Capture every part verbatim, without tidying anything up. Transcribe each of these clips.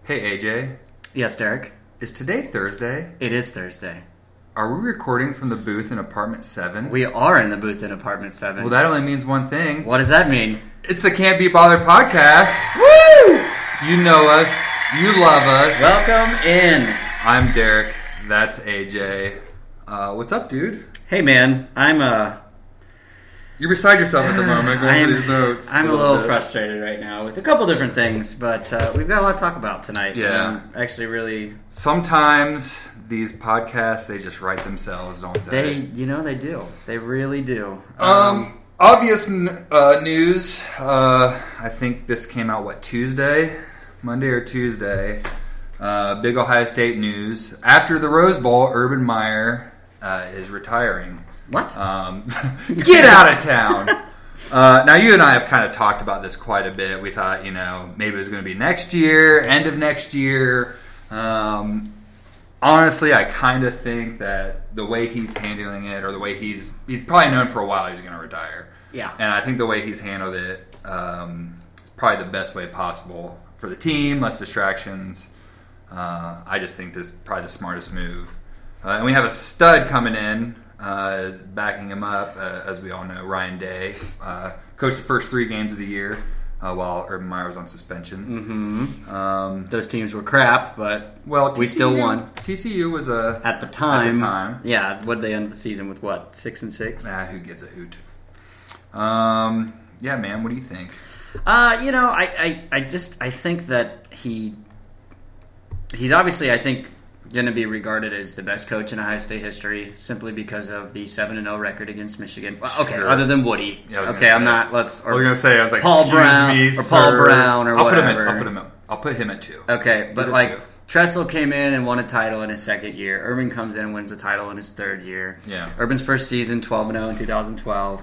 Hey, A J. Yes, Derek? Is today Thursday? It is Thursday. Are we recording from the booth in Apartment seven? We are in the booth in Apartment seven. Well, that only means one thing. What does that mean? It's the Can't Be Bothered podcast. Woo! You know us. You love us. Welcome in. I'm Derek. That's A J. Uh, what's up, dude? Hey, man. I'm, uh... You're beside yourself at the moment going I'm, through these notes. I'm a little, little bit. frustrated right now with a couple different things, but uh, we've got a lot to talk about tonight. Yeah. I'm actually really... Sometimes these podcasts, they just write themselves, don't they? They, you know, they do. They really do. Um... um Obvious uh, news, uh, I think this came out, what, Tuesday? Monday or Tuesday. Uh, big Ohio State news. After the Rose Bowl, Urban Meyer uh, is retiring. What? Um, get out of town! Uh, now, you and I have kind of talked about this quite a bit. We thought, you know, maybe it was going to be next year, end of next year. Um, honestly, I kind of think that the way he's handling it, or the way he's... He's probably known for a while he's going to retire. Yeah. And I think the way he's handled it um, is probably the best way possible for the team, less distractions. Uh, I just think this is probably the smartest move. Uh, and we have a stud coming in, uh, backing him up, uh, as we all know, Ryan Day. Uh, coached the first three games of the year uh, while Urban Meyer was on suspension. Mm-hmm. Um, Those teams were crap, but well, T C U, we still won. T C U was a... At the time. At the time. Yeah, what did they end the season with, what, six and six? Nah, who gives a hoot? Um, yeah, man, what do you think? Uh, you know, I, I, I just I think that he he's obviously I think going to be regarded as the best coach in Ohio State history simply because of the seven and oh record against Michigan. Well, okay, Sure. Other than Woody. Yeah, I was okay, gonna I'm say. not. Let's. Or I was gonna say I was like Paul excuse Brown me, or sir. Paul Brown or I'll whatever. Put him in, I'll put him. At, I'll put him at two. Okay, but These are like two. Tressel came in and won a title in his second year. Urban comes in and wins a title in his third year. Yeah. Urban's first season, twelve and oh in two thousand twelve.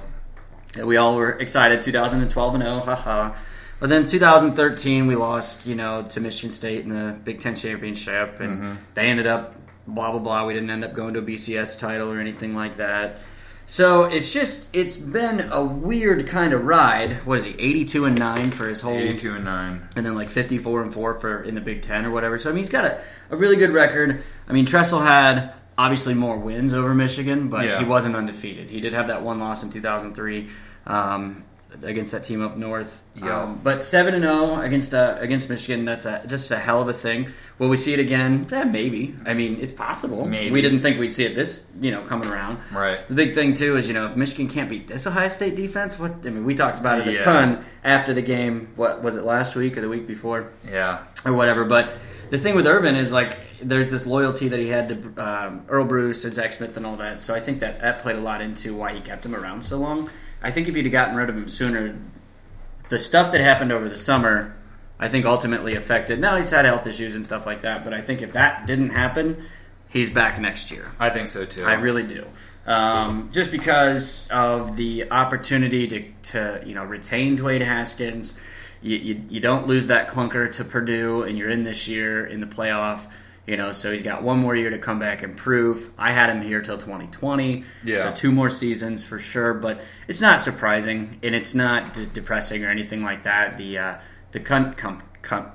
We all were excited, two thousand twelve and oh, haha. But then two thousand thirteen, we lost, you know, to Michigan State in the Big Ten championship, and Mm-hmm. they ended up blah blah blah. We didn't end up going to a B C S title or anything like that. So it's just it's been a weird kind of ride. What is he, eighty-two and nine for his whole, eighty-two and nine, and then like fifty-four and four for in the Big Ten or whatever. So I mean, he's got a, a really good record. I mean, Tressel had obviously more wins over Michigan, but Yeah. he wasn't undefeated. He did have that one loss in two thousand three. Um, against that team up north, Yeah. um, but seven and zero against uh, against Michigan. That's a, just a hell of a thing. Will we see it again? Eh, maybe. I mean, it's possible. Maybe. We didn't think we'd see it this, you know, coming around. Right. The big thing too is, you know, if Michigan can't beat this Ohio State defense, what? I mean, we talked about it a Yeah. ton after the game. What was it, last week or the week before, Yeah. or whatever? But the thing with Urban is like there's this loyalty that he had to um, Earl Bruce and Zach Smith and all that. So I think that that played a lot into why he kept him around so long. I think if he'd have gotten rid of him sooner, the stuff that happened over the summer, I think ultimately affected. Now he's had health issues and stuff like that, but I think if that didn't happen, he's back next year. I think so too. I really do. Um, just because of the opportunity to, to you know retain Dwayne Haskins, you, you you don't lose that clunker to Purdue, and you're in this year in the playoff. You know, so he's got one more year to come back and prove. I had him here till twenty twenty, Yeah. so two more seasons for sure. But it's not surprising, and it's not de- depressing or anything like that. The uh, the con- com- com-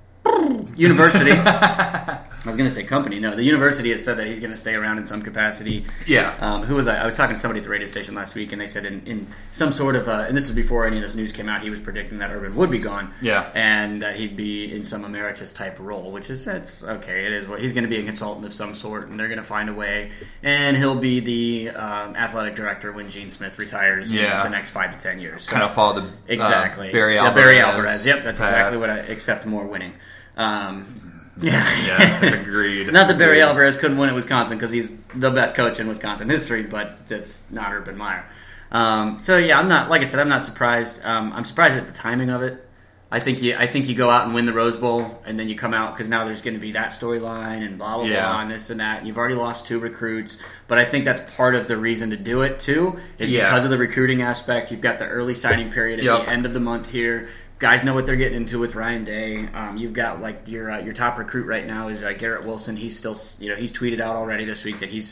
university. I was going to say company. No, the university has said that he's going to stay around in some capacity. Yeah. Um, who was I? I was talking to somebody at the radio station last week, and they said in, in some sort of, uh, and this was before any of this news came out, he was predicting that Urban would be gone. Yeah. And that he'd be in some emeritus type role, which is, it's okay. It is what he's going to be a consultant of some sort, and they're going to find a way. And he'll be the um, athletic director when Gene Smith retires Yeah. in the next five to ten years. So, Kind of follow the exactly. uh, Barry yeah, Alvarez. Barry Alvarez. Yep, that's path. exactly what I, except more winning. Um, yeah. Yeah, agreed. Not that Barry Agreed. Alvarez couldn't win at Wisconsin because he's the best coach in Wisconsin history, but that's not Urban Meyer. Um, so yeah, I'm not like I said, I'm not surprised. Um, I'm surprised at the timing of it. I think you, I think you go out and win the Rose Bowl, and then you come out because now there's going to be that storyline and blah blah Yeah. blah and this and that. You've already lost two recruits, but I think that's part of the reason to do it too. Is Yeah. because of the recruiting aspect. You've got the early signing period at Yep. the end of the month here. Guys know what they're getting into with Ryan Day. Um, you've got like your uh, your top recruit right now is uh, Garrett Wilson. He's still, you know, he's tweeted out already this week that he's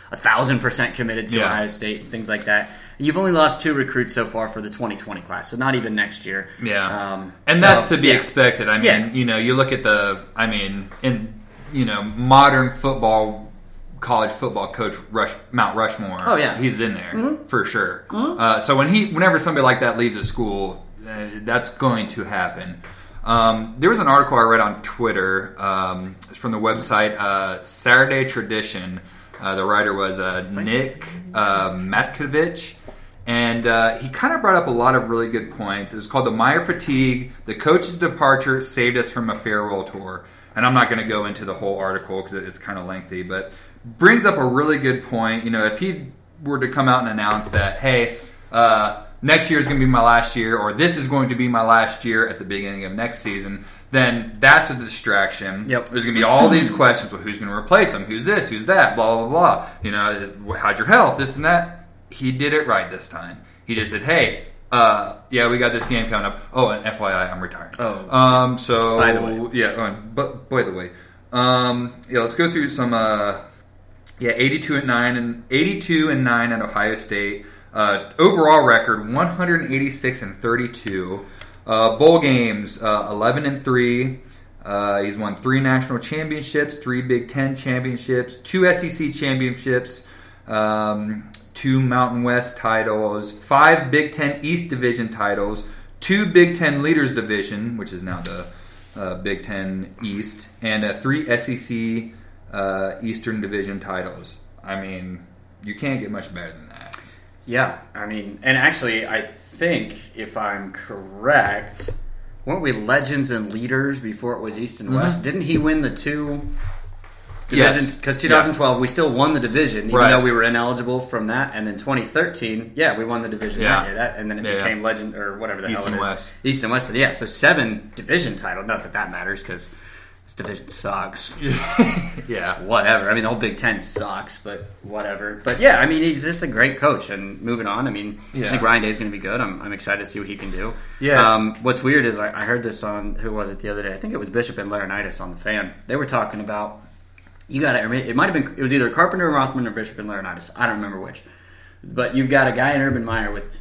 a thousand percent committed to Yeah. Ohio State and things like that. You've only lost two recruits so far for the twenty twenty class, so not even next year. Yeah, um, and so, that's to be yeah. expected. I mean, Yeah. you know, you look at the, I mean, in you know, modern football, college football coach Rush Mount Rushmore. Oh, yeah. he's in there Mm-hmm. for sure. Mm-hmm. Uh, so when he, whenever somebody like that leaves a school, uh, that's going to happen. Um, there was an article I read on Twitter. Um, it's from the website uh, Saturday Tradition. Uh, the writer was uh, Nick uh, Matkovich. And uh, he kind of brought up a lot of really good points. It was called The Meyer Fatigue. The coach's departure saved us from a farewell tour. And I'm not going to go into the whole article because it's kind of lengthy, but brings up a really good point. You know, if he were to come out and announce that, hey, uh, next year is going to be my last year, or this is going to be my last year at the beginning of next season, then that's a distraction. Yep. There's going to be all these questions. Well, who's going to replace him? Who's this? Who's that? Blah, blah, blah. You know, how's your health? This and that. He did it right this time. He just said, hey, uh, yeah, we got this game coming up. Oh, and F Y I, I'm retiring. Oh. Um, so, By the way. yeah, oh, but by the way. Um, yeah, let's go through some, uh, yeah, eighty-two and nine and eighty-two and nine at Ohio State. Uh, overall record, one hundred eighty-six and thirty-two. Uh, bowl games, uh, eleven and three. Uh, he's won three national championships, three Big Ten championships, two S E C championships, um, two Mountain West titles, five Big Ten East Division titles, two Big Ten Leaders Division, which is now the uh, Big Ten East, and uh, three S E C uh, Eastern Division titles. I mean, you can't get much better than that. Yeah, I mean, and actually, I think, if I'm correct, weren't we legends and leaders before it was East and Mm-hmm. West? Didn't he win the two Yes. divisions? Because twenty twelve, we still won the division, even Right. though we were ineligible from that. And then twenty thirteen, yeah, we won the division Yeah. that year. That, and then it Yeah, became yeah. legend, or whatever the East hell it and is. West. East and West, yeah. So seven division title. Not that that matters, because this division sucks. Yeah. Whatever. I mean, the whole Big Ten sucks, but whatever. But yeah, I mean, he's just a great coach. And moving on, I mean, Yeah. I think Ryan Day's going to be good. I'm, I'm excited to see what he can do. Yeah. Um, what's weird is I, I heard this on, who was it the other day? I think it was Bishop and Laurinaitis on The Fan. They were talking about, you got to, it might have been, it was either Carpenter Rothman or Bishop and Laurinaitis. I don't remember which. But you've got a guy in Urban Meyer with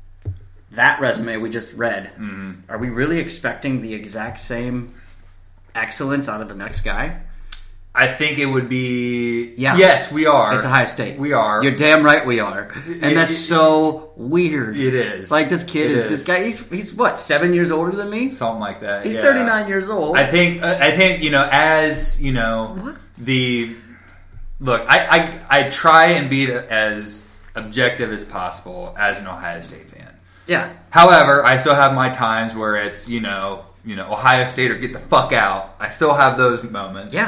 that resume we just read. Mm-hmm. Are we really expecting the exact same excellence out of the next guy? I think it would be. Yeah. Yes, we are. It's Ohio State. We are. You're damn right we are. And that's so weird. It is. Like this kid It is, is. this guy. He's he's what, seven years older than me? Something like that. He's yeah. thirty-nine years old. I think. Uh, I think you know. As you know, What? the look. I, I I try and be as objective as possible as an Ohio State fan. Yeah. However, I still have my times where it's you know you know Ohio State or get the fuck out. I still have those moments. Yeah.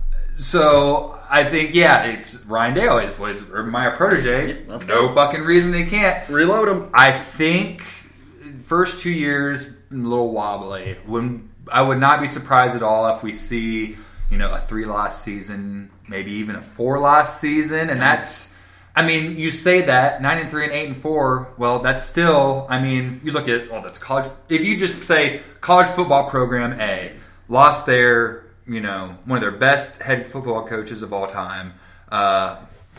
So I think yeah, it's Ryan Day always was my protege. Yeah, let's no go. fucking reason they can't. Reload him. I think first two years a little wobbly. When I would not be surprised at all if we see you know a three loss season, maybe even a four loss season, and that's. I mean, you say that nine and three and eight and four. Well, that's still. I mean, you look at well, that's college. If you just say college football program A lost their you know one of their best head football coaches of all time. Uh,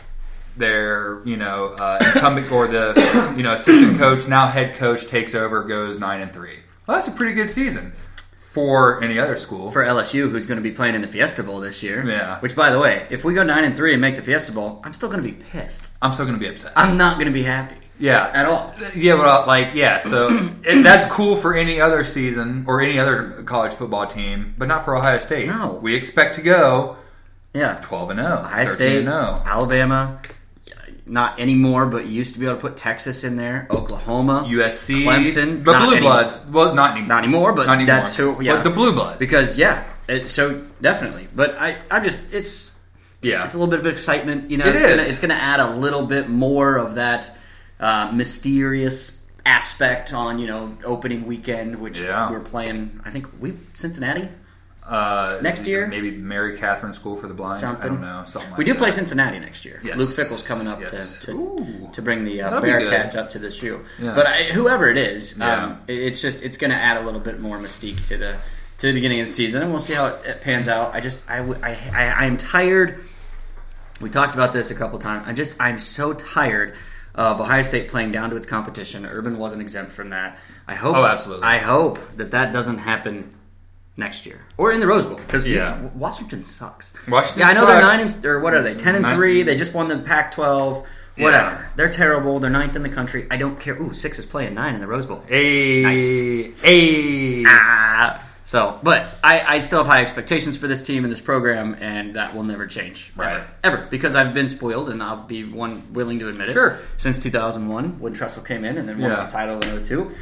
their you know uh, incumbent or the you know assistant coach now head coach takes over, goes nine and three. Well, that's a pretty good season for any other school. For L S U, who's going to be playing in the Fiesta Bowl this year. Yeah. Which, by the way, if we go nine and three and make the Fiesta Bowl, I'm still going to be pissed. I'm still going to be upset. I'm not going to be happy. Yeah, At all. Yeah, but uh, like, yeah, so and that's cool for any other season or any other college football team, but not for Ohio State. No. We expect to go Yeah. twelve and oh, Ohio thirteen State, and oh. Alabama, not anymore, but you used to be able to put Texas in there. Oklahoma, U S C, Clemson, but not Blue any- Bloods. Well, not anymore. Not anymore, but Not anymore. that's who. Yeah, But the Blue Bloods. because yeah, it, so definitely. But I, I just it's yeah, it's a little bit of excitement. You know, It it's is. Gonna, it's going to add a little bit more of that uh, mysterious aspect on you know opening weekend, which Yeah. we're playing. I think we Cincinnati. uh, next year? maybe Mary Catherine School for the Blind. Something. I don't know. Something like We do that. play Cincinnati next year. Yes. Luke Fickle's coming up Yes. to to, Ooh. to bring the uh, That'll be good. Bearcats up to the shoe. Yeah. But I, whoever it is, Yeah. um, it- it's just it's going to add a little bit more mystique to the to the beginning of the season, and we'll see how it, it pans out. I just I, w- I, I I am tired We talked about this a couple times. I just I'm so tired of Ohio State playing down to its competition. Urban wasn't exempt from that. I hope. Oh, absolutely. I hope that that doesn't happen next year or in the Rose Bowl because Yeah. Washington sucks. Washington Yeah, I know sucks. they're nine and, or what are they? Ten and Nine- three. They just won the Pac twelve. Whatever. Yeah. They're terrible. They're ninth in the country. I don't care. Ooh, six is playing nine in the Rose Bowl. Hey, Nice. hey. Ah. So, but I, I still have high expectations for this team and this program, and that will never change. Right. Ever. Ever. Because I've been spoiled, and I'll be one willing to admit it. Sure. Since two thousand one, when Tressel came in and then won Yeah. the title in oh two.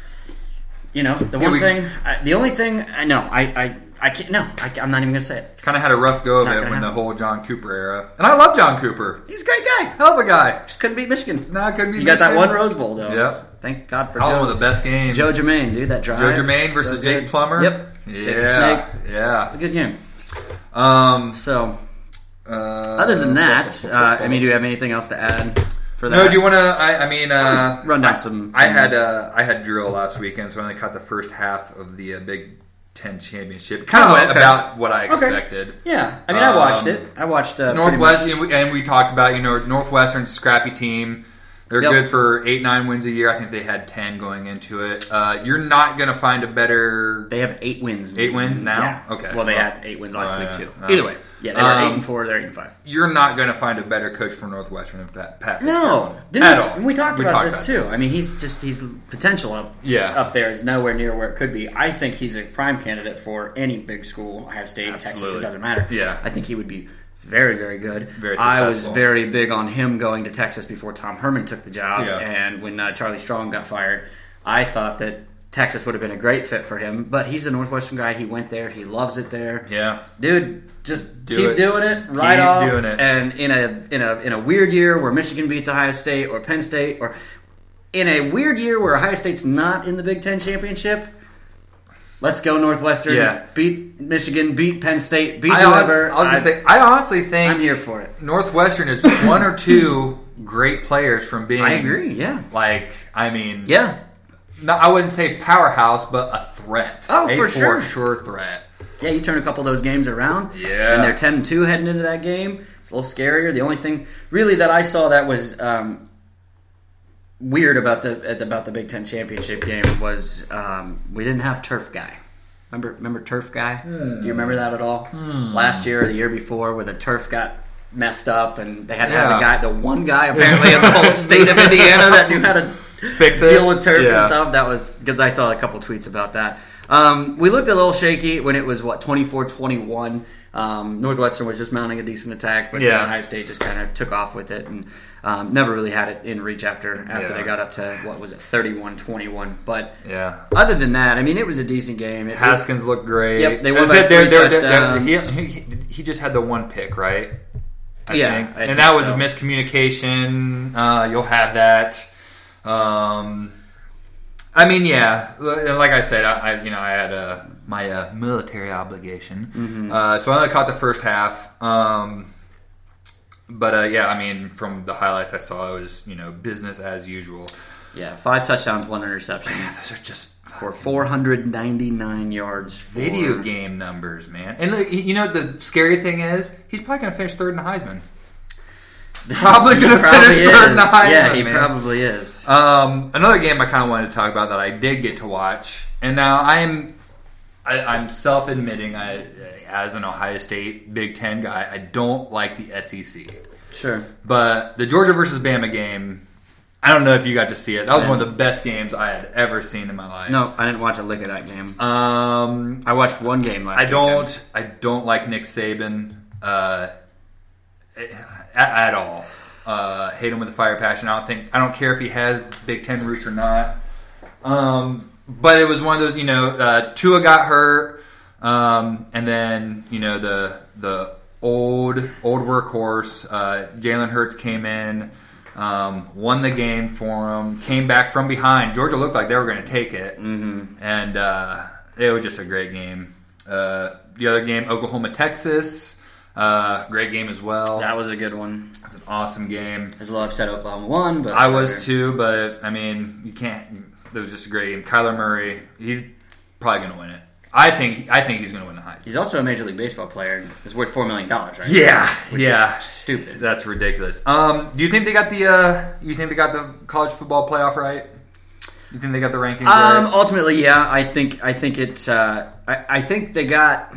You know, the Yeah, one we- thing, I, the only thing, I know, I, I, I can't, no, I, I'm not even going to say it. Kind of had a rough go of Not it gonna when the happen. whole John Cooper era. And I love John Cooper. He's a great guy. Hell of a guy. Just couldn't beat Michigan. Nah, couldn't be You got that Michigan. one Rose Bowl, though. Yep. Thank God for Probably Joe. one of the best games. Joe Germain, dude, that drive. Joe Germain versus So Jake good. Plummer. Yep. Jake the Yeah. Snake. Yeah. It's a good game. Um, So, uh, other than that, uh, I mean, do you have anything else to add for that? No, do you want to? I, I mean, uh, Run down I, some- I some- had uh, I had drill last weekend, so I only caught the first half of the uh, Big Ten championship. Kind of Oh, went okay. about what I Okay. expected. Yeah, I mean, I watched Um, it. I watched uh, pretty Northwestern, much- and we, and we talked about you know Northwestern's scrappy team. They're Yep. good for eight nine wins a year. I think they had ten going into it. Uh, you're not going to find a better. They have eight wins. Eight wins now? Yeah. Okay. Well, they Well, had eight wins last uh, week too. uh, Either way, yeah, they were um, eight and four. They're eight and five. You're not going to find a better coach for Northwestern than Pat. Pat No, Fitzgerald. didn't at we, all. and we talked about this about too. I mean, he's just he's potential up Yeah. up there is nowhere near where it could be. I think he's a prime candidate for any big school, Ohio State, Texas. It Absolutely. doesn't matter. Yeah. I think he would be very, very good. Very I was successful. very big on him going to Texas before Tom Herman took the job, Yeah. and when uh, Charlie Strong got fired, I thought that Texas would have been a great fit for him. But he's a Northwestern guy. He went there. He loves it there. Yeah. Dude, just Do keep it. doing it right Keep off. doing it. And in a in a in a weird year where Michigan beats Ohio State or Penn State, or in a weird year where Ohio State's not in the Big Ten championship, let's go Northwestern. Yeah. Beat Michigan, beat Penn State, beat I, whoever. I was gonna I- say, I honestly think I'm here for it. Northwestern is one or two great players from being. I agree. Yeah. Like, I mean, Yeah. no, I wouldn't say powerhouse, but a threat. Oh, a for sure. sure threat. Yeah, you turn a couple of those games around. Yeah. And they're ten and two heading into that game. It's a little scarier. The only thing really that I saw that was um, weird about the about the Big Ten championship game was um, we didn't have Turf Guy. Remember remember Turf Guy? Do you remember that at all? Last year or the year before where the turf got messed up and they had to have Yeah. the guy the one guy apparently in the whole state of Indiana that knew how to Fix it. deal with turf Yeah. and stuff. That was because I saw a couple tweets about that. Um, we looked a little shaky when it was what twenty-four twenty-one. Um, Northwestern was just mounting a decent attack, but Yeah. Ohio State just kind of took off with it and um, never really had it in reach after after Yeah. they got up to what was it thirty-one twenty-one. But Yeah. other than that, I mean, it was a decent game. It, Haskins looked great. Yep, they won As by I said, they're- three they're- they're- they're- touchdowns. He, he, he just had the one pick, right? I Yeah, think. I and think that was so. a miscommunication. Uh, you'll have that. Um, I mean, yeah. Like I said, I, I you know I had uh, my uh, military obligation, Mm-hmm. uh, so I only caught the first half. Um, but uh, yeah, I mean, from the highlights I saw, it was you know business as usual. yeah, five touchdowns, one interception Those are just for four hundred ninety-nine yards. For, video game numbers, man. And look, you know the scary thing is, he's probably going to finish third in the Heisman. Probably He going to probably finish third in the is. Heisman. Yeah, he man. probably is. Um, another game I kind of wanted to talk about that I did get to watch, and now I am, I, I'm self-admitting, I, as an Ohio State Big Ten guy, I don't like the S E C. Sure. But the Georgia versus Bama game, I don't know if you got to see it. That was Yeah. one of the best games I had ever seen in my life. No, I didn't watch a lick of that game. Um, I watched one game last I don't. weekend. I don't like Nick Saban uh, at, at all. Uh, hate him with a fire passion. I don't think. I don't care if he has Big Ten roots or not. Um, but it was one of those. You know, uh, Tua got hurt, um, and then you know the the old old workhorse uh, Jalen Hurts came in. Um, won the game for him. Came back from behind. Georgia looked like they were going to take it, Mm-hmm. and uh, it was just a great game. Uh, the other game, Oklahoma, Texas, uh, great game as well. That was a good one. It's an awesome game. I was a little upset Oklahoma won, but I was too, but I mean, you can't. It was just a great game. Kyler Murray, he's probably going to win it. I think I think he's going to win the Heisman. He's also a Major League Baseball player and is worth four million dollars, right? Yeah, Which yeah, is stupid. That's ridiculous. Um, do you think they got the uh, you think they got the college football playoff right? You think they got the rankings Um, right? ultimately, yeah. I think I think it. Uh, I, I think they got.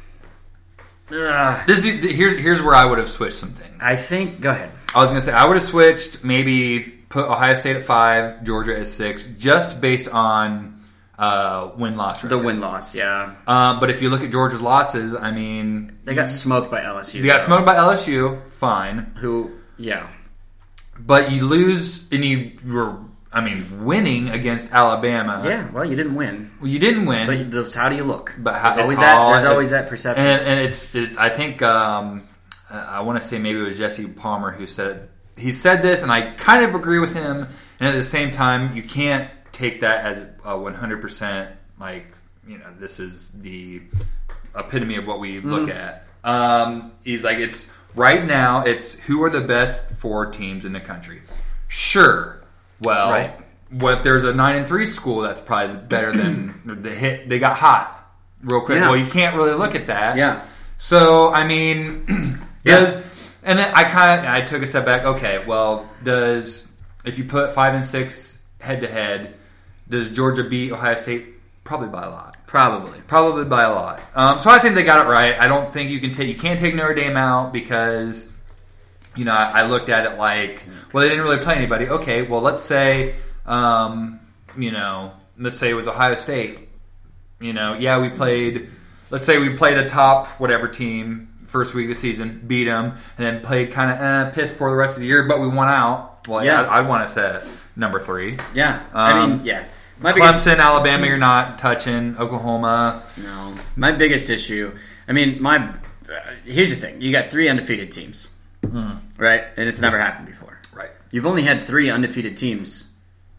Uh, This is, here's here's where I would have switched some things. I think. Go ahead. I was going to say I would have switched maybe put Ohio State at five, Georgia at six, just based on uh, win loss record. The win loss, yeah. Um, but if you look at Georgia's losses, I mean, They got smoked by L S U. they got though. smoked by L S U. Fine, Who? Yeah. but you lose and you were. I mean, winning against Alabama. Yeah. Well, you didn't win. Well, you didn't win. But the, how do you look? But how, there's always it's that. all- There's always that perception. And, and it's, it, I think, um, I want to say maybe it was Jesse Palmer who said it. He said this, and I kind of agree with him. And at the same time, you can't take that as a one hundred percent, like, you know, this is the epitome of what we look Mm-hmm. at. Um, he's like, it's right now, it's who are the best four teams in the country. Sure. Well, Right. what if there's a nine and three school that's probably better than the hit? They got hot real quick. Yeah. Well, you can't really look at that. yeah. So I mean, Yeah. does and then I kind of I took a step back. Okay, well, does if you put five and six head to head, does Georgia beat Ohio State? Probably by a lot. Probably. Probably by a lot. Um, so I think they got it right. I don't think you can take you can't take Notre Dame out because. You know, I looked at it like, well, they didn't really play anybody. Okay, well, let's say, um, you know, let's say it was Ohio State. You know, yeah, we played, let's say we played a top whatever team first week of the season, beat them, and then played kind of eh, piss poor the rest of the year, but we won out. Well, Yeah. yeah, I'd, I'd want to set number three. Yeah. I Um, mean, yeah. My Clemson, biggest, Alabama, you're not touching. Oklahoma. no. My biggest issue. I mean, my. Uh, here's the thing. You got three undefeated teams, Mm. right? And it's never happened before. Right. You've only had three undefeated teams.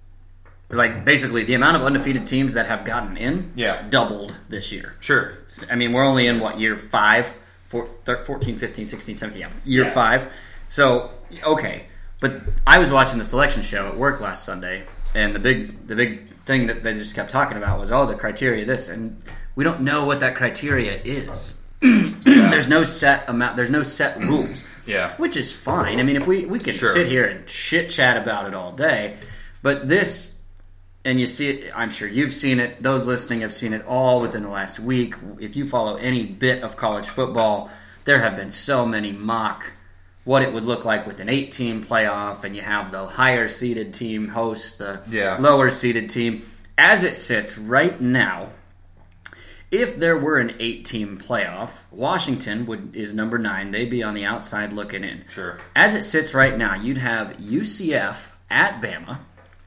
Like, basically, the amount of undefeated teams that have gotten in Yeah. doubled this year. Sure. I mean, we're only in, what, year five? Four, thir- fourteen, fifteen, sixteen, seventeen, yeah, year Yeah. five. So, okay. But I was watching the selection show at work last Sunday, and the big the big thing that they just kept talking about was, oh, the criteria this. And we don't know what that criteria is. There's no set amount, there's no set rules. Yeah. Which is fine. I mean, if we, we can Sure. sit here and chit chat about it all day, but this, and you see it, I'm sure you've seen it, those listening have seen it all within the last week. If you follow any bit of college football, there have been so many mock what it would look like with an eight-team playoff, and you have the higher-seeded team host the Yeah. lower-seeded team. As it sits right now, if there were an eight-team playoff, Washington would is number nine. They'd be on the outside looking in. Sure. As it sits right now, you'd have U C F at Bama.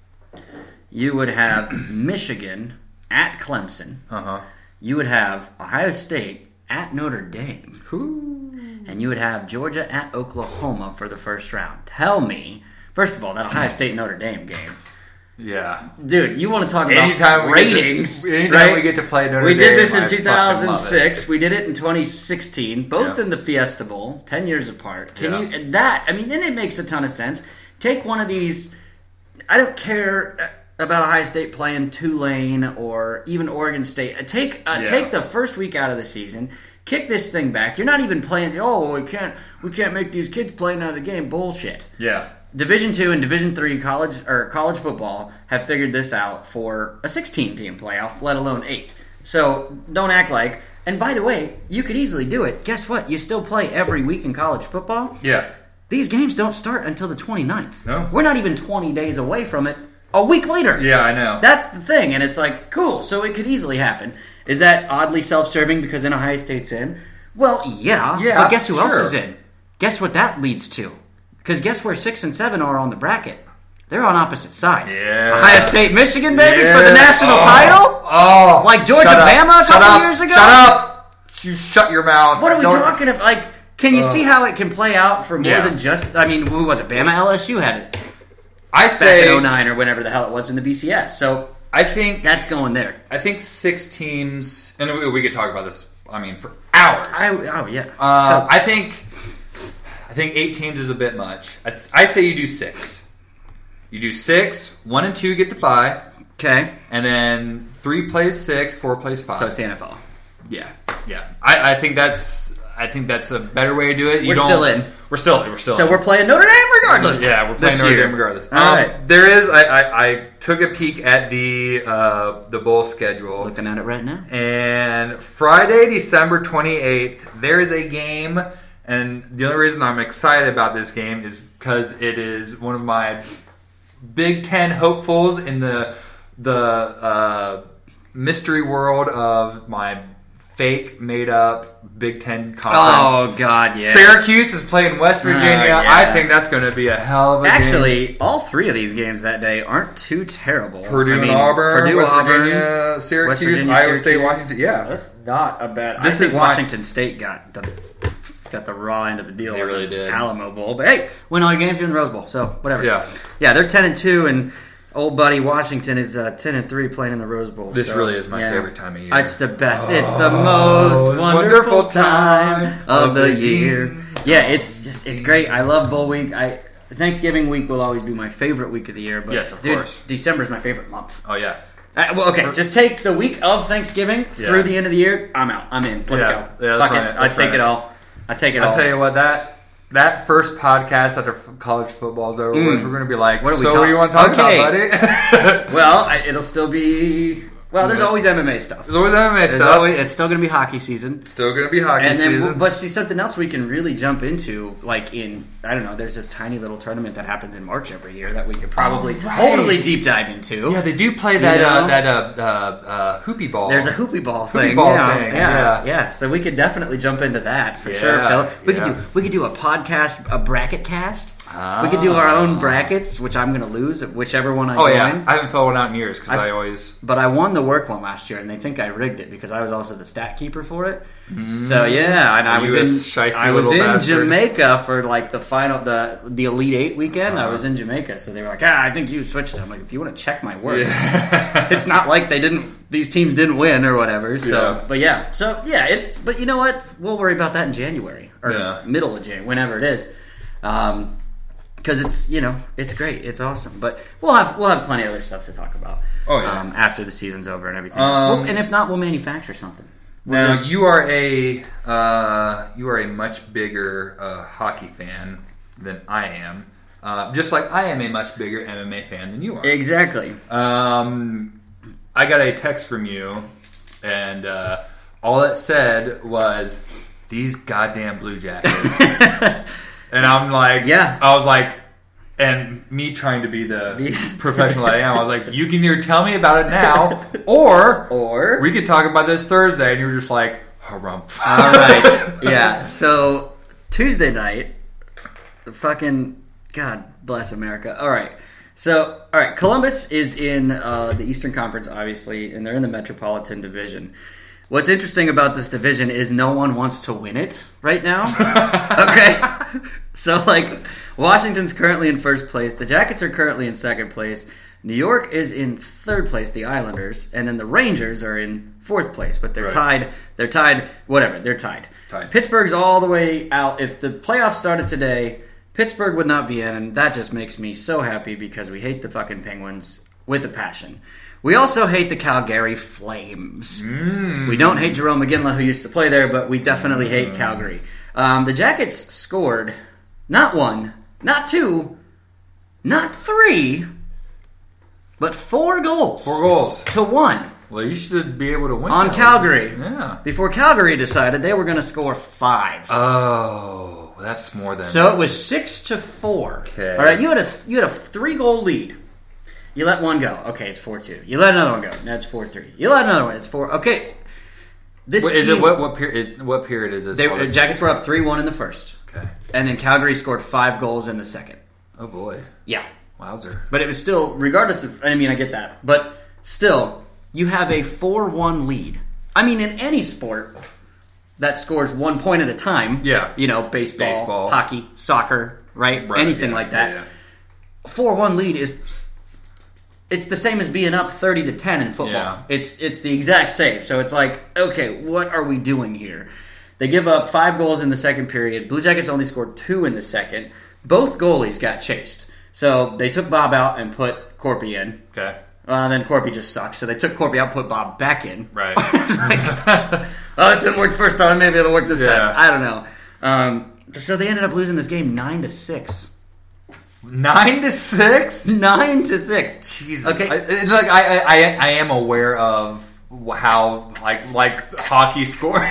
You would have Michigan at Clemson. Uh huh. You would have Ohio State at Notre Dame. And you would have Georgia at Oklahoma for the first round. Tell me, first of all, that Ohio State Notre Dame game. Yeah. Dude, you want to talk about Anytime we ratings? get to, anytime right? we get to play Notre We Dame, did this in I two fucking love thousand six. it. We did it in twenty sixteen. Both Yeah. in the Fiesta Bowl, ten years apart. Can Yeah. you and that? I mean, then it makes a ton of sense. Take one of these. I don't care about Ohio State playing Tulane or even Oregon State. Take uh, Yeah. take the first week out of the season. Kick this thing back. You're not even playing. Oh, we can't. We can't make these kids play another game. Bullshit. Yeah. Division two and Division three college or college football have figured this out for a sixteen-team playoff, let alone eight. So don't act like. And by the way, you could easily do it. Guess what? You still play every week in college football. Yeah. These games don't start until the twenty-ninth. No. We're not even twenty days away from it. A week later. Yeah, I know. That's the thing, and it's like, cool, so it could easily happen. Is that oddly self-serving because then Ohio State's in? Well, yeah, Yeah, but guess who else sure. is in? Guess what that leads to? Because guess where six and seven are on the bracket? They're on opposite sides. Yeah. Ohio State, Michigan, baby, Yeah. for the national Oh. title? Oh, Like Georgia, shut up. Bama a Shut couple up. years ago? Shut up! You shut your mouth. What are we Don't- talking about? Like, can you see how it can play out for more Yeah. than just, I mean, who was it? Bama, L S U had it I back say. in oh nine or whenever the hell it was in the B C S. So I think. that's going there. I think six teams, and we, we could talk about this. I mean, for hours. I, oh, yeah. Uh, Totes. I think. I think eight teams is a bit much. I, th- I say you do six. You do six. One and two get the bye. Okay. And then three plays six, four plays five. So it's the N F L. Yeah, yeah. I, I think that's I think that's a better way to do it. You We're don't, still in. We're still we're still So in. we're playing Notre Dame regardless. Yeah, we're playing this Notre year. Dame regardless. All Um, right. There is. I, I, I took a peek at the uh, the bowl schedule, Looking at it right now. and Friday, December twenty eighth, there is a game. And the only reason I'm excited about this game is because it is one of my Big Ten hopefuls in the the uh, mystery world of my fake made up Big Ten conference. Oh God, yeah. Syracuse is playing West Virginia. Uh, yeah. I think that's going to be a hell of a Actually, game. all three of these games that day aren't too terrible. Purdue I mean, and Auburn, Purdue, West Auburn, Virginia, Syracuse, West Virginia, Iowa Syracuse. State, Washington. Yeah, That's not a bad. This I think is my- Washington State got the got the raw end of the deal. They really did. Alamo Bowl, but hey, win all your games, you're in the Rose Bowl, so whatever. Yeah. yeah, they're ten and two, and old buddy Washington is uh, ten and three playing in the Rose Bowl. this so, really is my yeah. favorite time of year. It's the best. It's the most wonderful, wonderful time time of of the the year. year. Yeah, it's just it's great. I love Bowl Week. I Thanksgiving week will always be my favorite week of the year. But Yes, of dude, course. December's my favorite month. oh yeah, Uh, well, okay, just take the week of Thanksgiving Yeah. through the end of the year. I'm out. I'm in. Let's Yeah. go. Yeah, Fuck let's it. run it. I Let's take run it it. all. I take it I'll all. tell you what that. That first podcast after f- college football's over Mm. with, we're going to be like, What are we so talk- what do you want to talk Okay. about, buddy? Well, I, it'll still be. Well, there's always M M A stuff. There's always M M A There's stuff. always, it's still going to be hockey season. Still going to be hockey And then, season. but see, something else we can really jump into, like in, I don't know, there's this tiny little tournament that happens in March every year that we could probably Oh, right. totally deep dive into. yeah, they do play that You uh, know? that uh, uh, uh, hoopy ball. There's a hoopy ball Hoopy thing. ball yeah, thing, Yeah, yeah. yeah. So we could definitely jump into that for Yeah, sure, Phil. We yeah. could do we could do a podcast, a bracket cast. We could do our own brackets, which I'm going to lose, whichever one I Oh join. yeah, I haven't filled one out in years because I've- I always. But I won the work one last year, and they think I rigged it because I was also the stat keeper for it. So yeah, and I You was a in shiesty I was little in bastard. Jamaica for like the final the the Elite Eight weekend. I Uh-huh. was in Jamaica, so they were like, "Ah, I think you switched it." I'm like, "If you want to check my work, Yeah. it's not like they didn't. These teams didn't win or whatever." So, Yeah. but yeah, so yeah, it's. But you know what? We'll worry about that in January or Yeah. middle of January, whenever it is. Um, because it's you know it's great, it's awesome, but we'll have we'll have plenty of other stuff to talk about. Oh, yeah. um, after the season's over and everything. Um, else. We'll- and if not, we'll manufacture something. We'll Now just- you are a uh, you are a much bigger uh, hockey fan than I am. Uh, just like I am a much bigger M M A fan than you are. exactly. Um, I got a text from you, and uh, all it said was these goddamn Blue Jackets. And I'm like, Yeah. I was like, and me trying to be the The- professional I am, I was like, you can either tell me about it now, or Or we could talk about this Thursday. And you were just like, harumph. all right, yeah. So Tuesday night, the fucking God bless America. All right. So, all right, Columbus is in uh, the Eastern Conference, obviously, and they're in the Metropolitan Division. What's interesting about this division is no one wants to win it right now. Okay? So, like, Washington's currently in first place. The Jackets are currently in second place. New York is in third place, the Islanders. And then the Rangers are in fourth place, but they're Right. tied. They're tied. Whatever, they're tied. Tied. Pittsburgh's all the way out. If the playoffs started today, Pittsburgh would not be in, and that just makes me so happy because we hate the fucking Penguins with a passion. We also hate the Calgary Flames. Mm. We don't hate Jerome McGinley, who used to play there, but we definitely hate Calgary. Um, the Jackets scored not one, not two, not three, but four goals Four goals. to one Well, you should be able to win on that Calgary. one. Yeah. Before Calgary decided they were going to score five. Oh, that's more than. So it was six to four. Okay. All right, you had a you had a three goal lead. You let one go. Okay, it's four two. You let another one go. Now it's four three. You let another one. It's four. Okay. This Wait, is team, it what what period? What period is this? They, What the is- Jackets were up three one in the first, Okay. and then Calgary scored five goals in the second. Oh boy. Yeah, Wowzer. but it was still, regardless of. I mean, I get that, but still, you have a four one lead. I mean, in any sport that scores one point at a time. Yeah. You know, baseball, Baseball. hockey, soccer, right? Right, Anything yeah, like that. yeah, yeah. four one lead is it's the same as being up thirty to ten in football. Yeah. It's it's the exact same. So it's like, okay, what are we doing here? They give up five goals in the second period. Blue Jackets only scored two in the second. Both goalies got chased. So they took Bob out and put Corpy in. Okay. Well, then Corby just sucks. So they took Corby out, put Bob back in. Right. It's like, oh, this didn't work the first time. Maybe it'll work this Yeah. time. I don't know. Um, so they ended up losing this game nine to six. Nine to six. Nine to six. Jesus. Okay. I, look, I, I I am aware of how like like hockey score.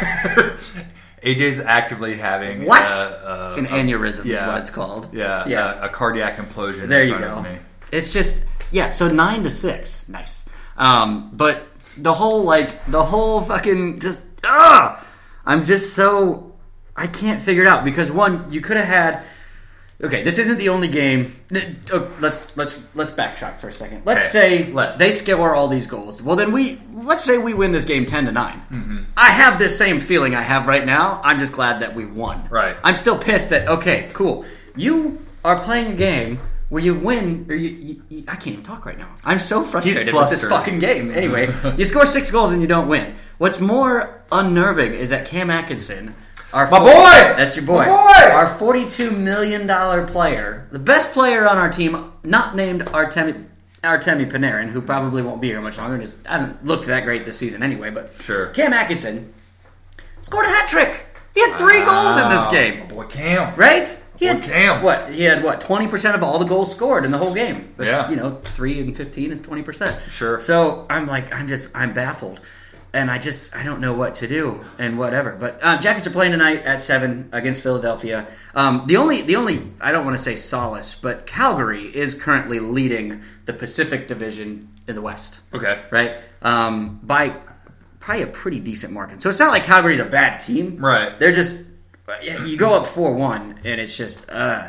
A J's actively having What? A, a, An a, aneurysm is yeah. what it's called. Yeah, Yeah. A, a cardiac implosion. There in you front go. Of me. It's just yeah. So nine to six. Nice. Um, but the whole like the whole fucking just ah, I'm just so I can't figure it out because one you could have had. Okay, this isn't the only game. Oh, let's let's let's backtrack for a second. Let's Okay, say let's. they score all these goals. Well, then we let's say we win this game ten to nine. Mm-hmm. I have this same feeling I have right now. I'm just glad that we won. Right. I'm still pissed that okay, cool. You are playing a game where you win, or you, you, you I can't even talk right now. I'm so frustrated with this flustered. fucking game. Anyway, you score six goals and you don't win. What's more unnerving is that Cam Atkinson. Our My forty boy! That's your boy. My boy! Our forty-two million dollars player, the best player on our team, not named Artemi, Artemi Panarin, who probably won't be here much longer, just hasn't looked that great this season anyway, but Sure. Cam Atkinson scored a hat trick. He had three goals in this Wow. game. My boy Cam. Right? He Boy had, Cam. What? He had, what, twenty percent of all the goals scored in the whole game. But, Yeah. You know, three and fifteen is twenty percent. Sure. So I'm like, I'm just, I'm baffled. And I just, I don't know what to do and whatever. But uh, Jackets are playing tonight at seven against Philadelphia. Um, the only, the only, I don't want to say solace, but Calgary is currently leading the Pacific Division in the West. Okay. Right? Um, by probably a pretty decent margin. So it's not like Calgary's a bad team. Right. They're just, you go up four one, and it's just, uh.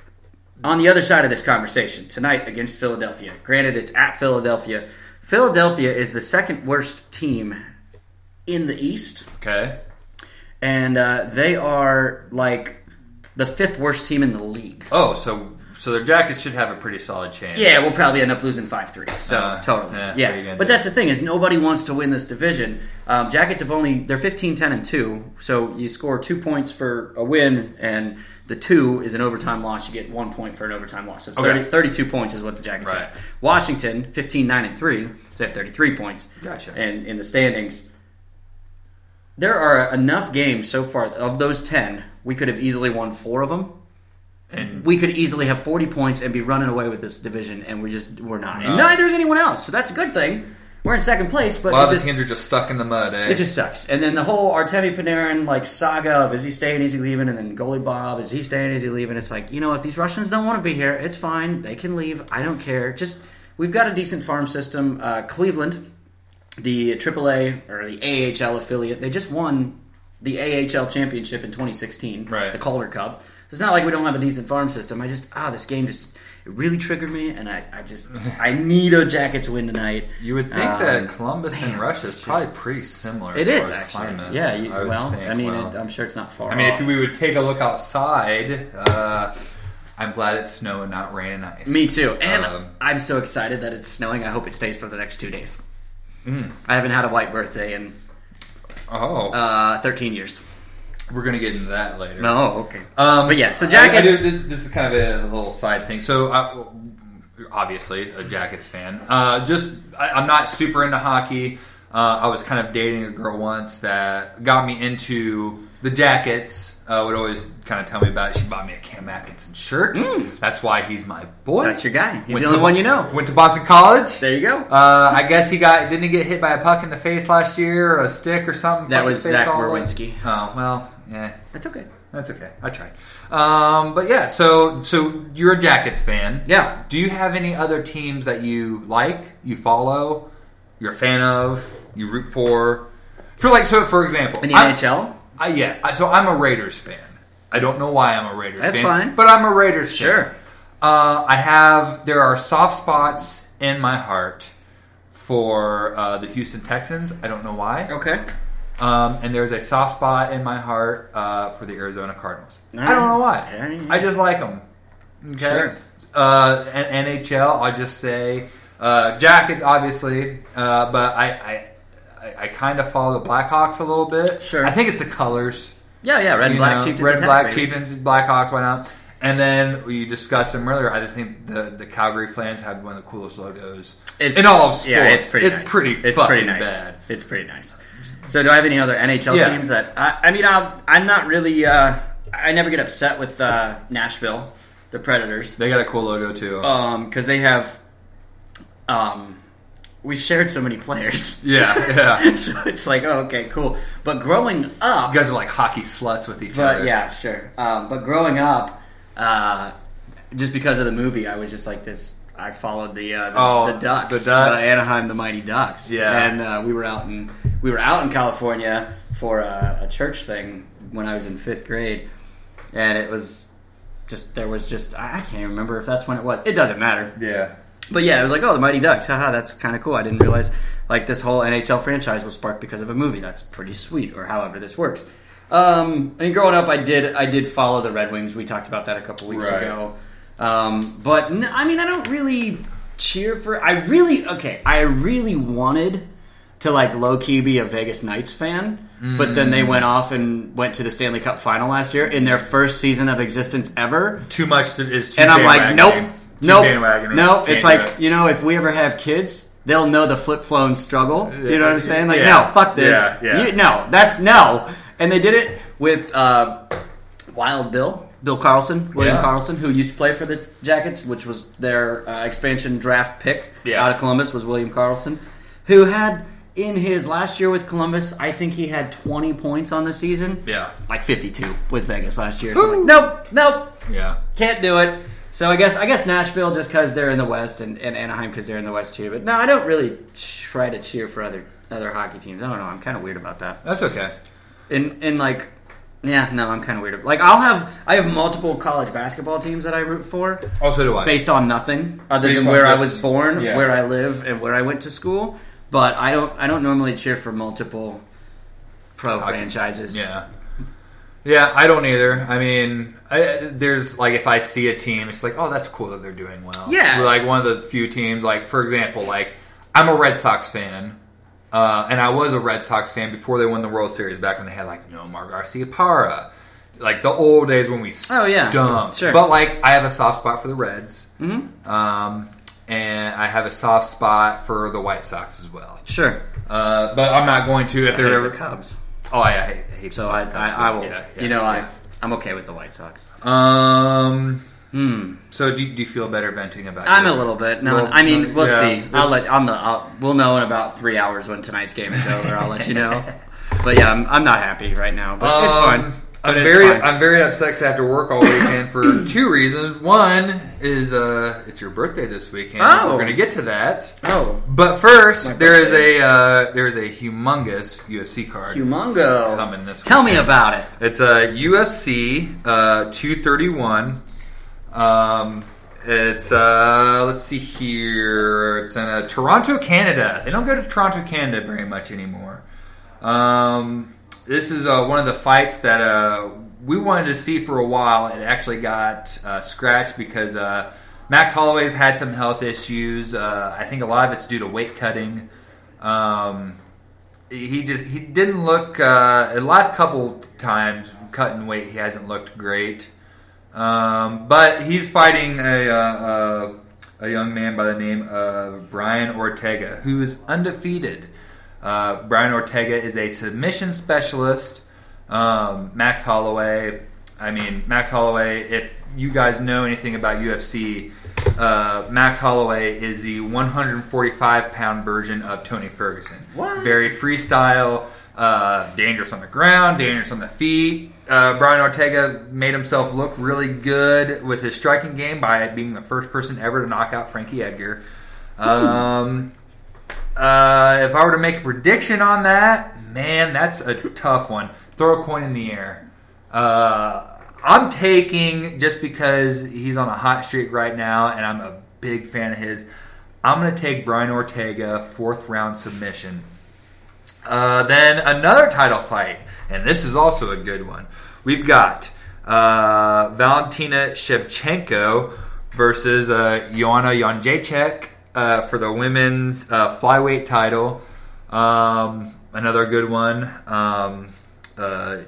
On the other side of this conversation, tonight against Philadelphia. Granted, it's at Philadelphia. Philadelphia is the second worst team in the East, Okay. and uh, they are like the fifth worst team in the league. Oh, so so their Jackets should have a pretty solid chance. Yeah, we'll probably end up losing five three. So, Uh, totally. yeah, Yeah. what are you gonna But do? that's the thing is nobody wants to win this division. Um, Jackets have only, they're fifteen ten and two, so you score two points for a win, and the two is an overtime loss. You get one point for an overtime loss. So it's Okay. thirty, thirty-two points is what the Jackets Right. have. Washington, fifteen nine and three, so they have thirty-three points. Gotcha. And in the standings, there are enough games so far. Of those ten, we could have easily won four of them. And We could easily have forty points and be running away with this division, and we just we're not. And No. neither is anyone else, so that's a good thing. We're in second place, but a lot it of the just, teams are just stuck in the mud, eh? it just sucks. And then the whole Artemi Panarin like saga of is he staying, is he leaving, and then goalie Bob, is he staying, is he leaving? It's like, you know, if these Russians don't want to be here, it's fine. They can leave. I don't care. Just we've got a decent farm system. Uh, Cleveland, the triple A or the A H L affiliate, they just won the A H L championship in twenty sixteen, Right. the Calder Cup. It's not like we don't have a decent farm system. I just ah, this game just it really triggered me, and I, I just I need a Jackets win tonight. You would think Um, that Columbus man, and Russia is it's probably just- pretty similar. It as is far as actually, climate, yeah. You, I would well, think. I mean, Well, it, I'm sure it's not far. I mean, off. if we would take a look outside, uh, I'm glad it's snowing, not rain and ice. Me too, and Um, I'm so excited that it's snowing. I hope it stays for the next two days. Mm. I haven't had a white birthday in Oh, uh, thirteen years. we're gonna get into that later. No, okay. Um, But yeah, so I- I Jackets- do- this, this is kind of a little side thing. So, uh, obviously, a Jackets fan. Uh, just, I, I'm not super into hockey. Uh, I was kind of dating a girl once that got me into the Jackets. Uh, would always kind of tell me about it. She bought me a Cam Atkinson shirt. That's why he's my boy. That's your guy. He's Went the only to- one you know. Went to Boston College. There you go. Uh, I guess he got didn't he get hit by a puck in the face last year or a stick or something? That Fuck was his face Zach all up? Werenski. Oh well, yeah, That's okay. that's okay. I tried. Um, but yeah, so so you're a Jackets fan. Yeah. Do you have any other teams that you like, you follow, you're a fan of, you root for? For like, so for example, In the I'm- N H L? I, yeah, I, so I'm a Raiders fan. I don't know why I'm a Raiders That's fan. fine. But I'm a Raiders fan. Sure. Uh, I have, there are soft spots in my heart for uh, the Houston Texans. I don't know why. Okay. Um, and there's a soft spot in my heart uh, for the Arizona Cardinals. All I don't right. know why. I mean, I just like them. Okay. Sure. Uh, and N H L, I'll just say uh, Jackets, obviously, uh, but I, I, I, I kind of follow the Blackhawks a little bit. Sure. I think it's the colors. Yeah, yeah. Red and You black know, chieftains. Red and attack, black baby. chieftains, Blackhawks, why not? And then we discussed them earlier. I think the, the Calgary Flames have one of the coolest logos it's, in all of sports. Yeah, it's pretty it's nice. pretty it's fucking pretty nice. bad. It's pretty nice. So do I have any other N H L yeah. teams that... I, I mean, I'll, I'm not really... Uh, I never get upset with uh, Nashville, the Predators. They got a cool logo, too. Because um, they have... Um, we've shared so many players. Yeah, yeah. So it's like, oh, okay, cool. But growing up... You guys are like hockey sluts with each but, other. Yeah, sure. Um, but growing up, uh, just because of the movie, I was just like this... I followed the uh, the, oh, the Ducks, the Ducks. Uh, Anaheim, the Mighty Ducks. Yeah, and uh, we were out in we were out in California for a, a church thing when I was in fifth grade, and it was just there was just I can't even remember if that's when it was. It doesn't matter. Yeah, but yeah, it was like, oh, the Mighty Ducks, haha, that's kind of cool. I didn't realize like this whole N H L franchise was sparked because of a movie. That's pretty sweet, or however this works. Um, I mean, growing up, I did I did follow the Red Wings. We talked about that a couple weeks right. ago. Um, but n- I mean, I don't really cheer for. I really okay. I really wanted to like low key be a Vegas Knights fan, mm. but then they went off and went to the Stanley Cup final last year in their first season of existence ever. Too much is too. And I'm like, nope, nope, no. It's like it. you know, if we ever have kids, they'll know the flip phone struggle. You know what I'm saying? Like, yeah. no, fuck this. Yeah, yeah. You, no, that's no. And they did it with uh, Wild Bill. Bill Carlson, William yeah. Carlson, who used to play for the Jackets, which was their uh, expansion draft pick yeah. out of Columbus, was William Carlson, who had, in his last year with Columbus, I think he had twenty points on the season. Yeah. Like fifty-two with Vegas last year. So like, nope, nope. Yeah. Can't do it. So I guess I guess Nashville just because they're in the West, and, and Anaheim because they're in the West too. But no, I don't really try to cheer for other other hockey teams. I don't know. I'm kind of weird about that. That's okay. In in like... Yeah, no, I'm kind of weird. Like, I'll have, I have multiple college basketball teams that I root for. Also do I. Based on nothing other based than where just, I was born, yeah. where I live, and where I went to school. But I don't, I don't normally cheer for multiple pro okay. franchises. Yeah, yeah, I don't either. I mean, I, there's like if I see a team, it's like, oh, that's cool that they're doing well. Yeah, we're like one of the few teams. Like for example, like I'm a Red Sox fan. Uh, and I was a Red Sox fan before they won the World Series back when they had like Nomar Garciaparra, like the old days when we oh yeah dumped. Sure. But like I have a soft spot for the Reds, mm-hmm. um, and I have a soft spot for the White Sox as well. Sure, uh, but I'm not going to if I they're hate ever the Cubs. Oh, I hate, I hate so I, I, I will. Yeah, yeah, you know, yeah. I I'm okay with the White Sox. Um. Hmm. So do, do you feel better venting about? I'm your, a little bit. No, little, I mean, we'll yeah, see. I'll let on the. I'll, we'll know in about three hours when tonight's game is over. I'll let you know. But yeah, I'm, I'm not happy right now. But um, it's fine. I'm But it's very fine. I'm very upset because I have to work all weekend for two reasons. One is uh, it's your birthday this weekend. Oh. We're gonna get to that. Oh, But first, My there is birthday. a uh, there is a humongous U F C card humongo. coming this. Tell me weekend. about it. It's a U F C uh, two thirty-one. Um, it's uh, let's see here. It's in uh, Toronto, Canada. They don't go to Toronto, Canada very much anymore. Um, this is uh, one of the fights that uh, we wanted to see for a while. It actually got uh, scratched because uh, Max Holloway's had some health issues. Uh, I think a lot of it's due to weight cutting. Um, he just he didn't look uh, the last couple times cutting weight. He hasn't looked great. Um, but he's fighting a, uh, a a young man by the name of Brian Ortega, who is undefeated. Uh, Brian Ortega is a submission specialist. Um, Max Holloway, I mean, Max Holloway, if you guys know anything about U F C, uh, Max Holloway is the one forty-five pound version of Tony Ferguson. What? Very freestyle, uh, dangerous on the ground, dangerous on the feet. Uh, Brian Ortega made himself look really good with his striking game by being the first person ever to knock out Frankie Edgar. Um, uh, if I were to make a prediction on that, man, that's a tough one. Throw a coin in the air. Uh, I'm taking, just because he's on a hot streak right now and I'm a big fan of his, I'm going to take Brian Ortega, fourth round submission. Uh, then another title fight, and this is also a good one. We've got uh, Valentina Shevchenko versus uh, Joanna Jędrzejczyk uh, for the women's uh, flyweight title. Um, another good one. Um, uh,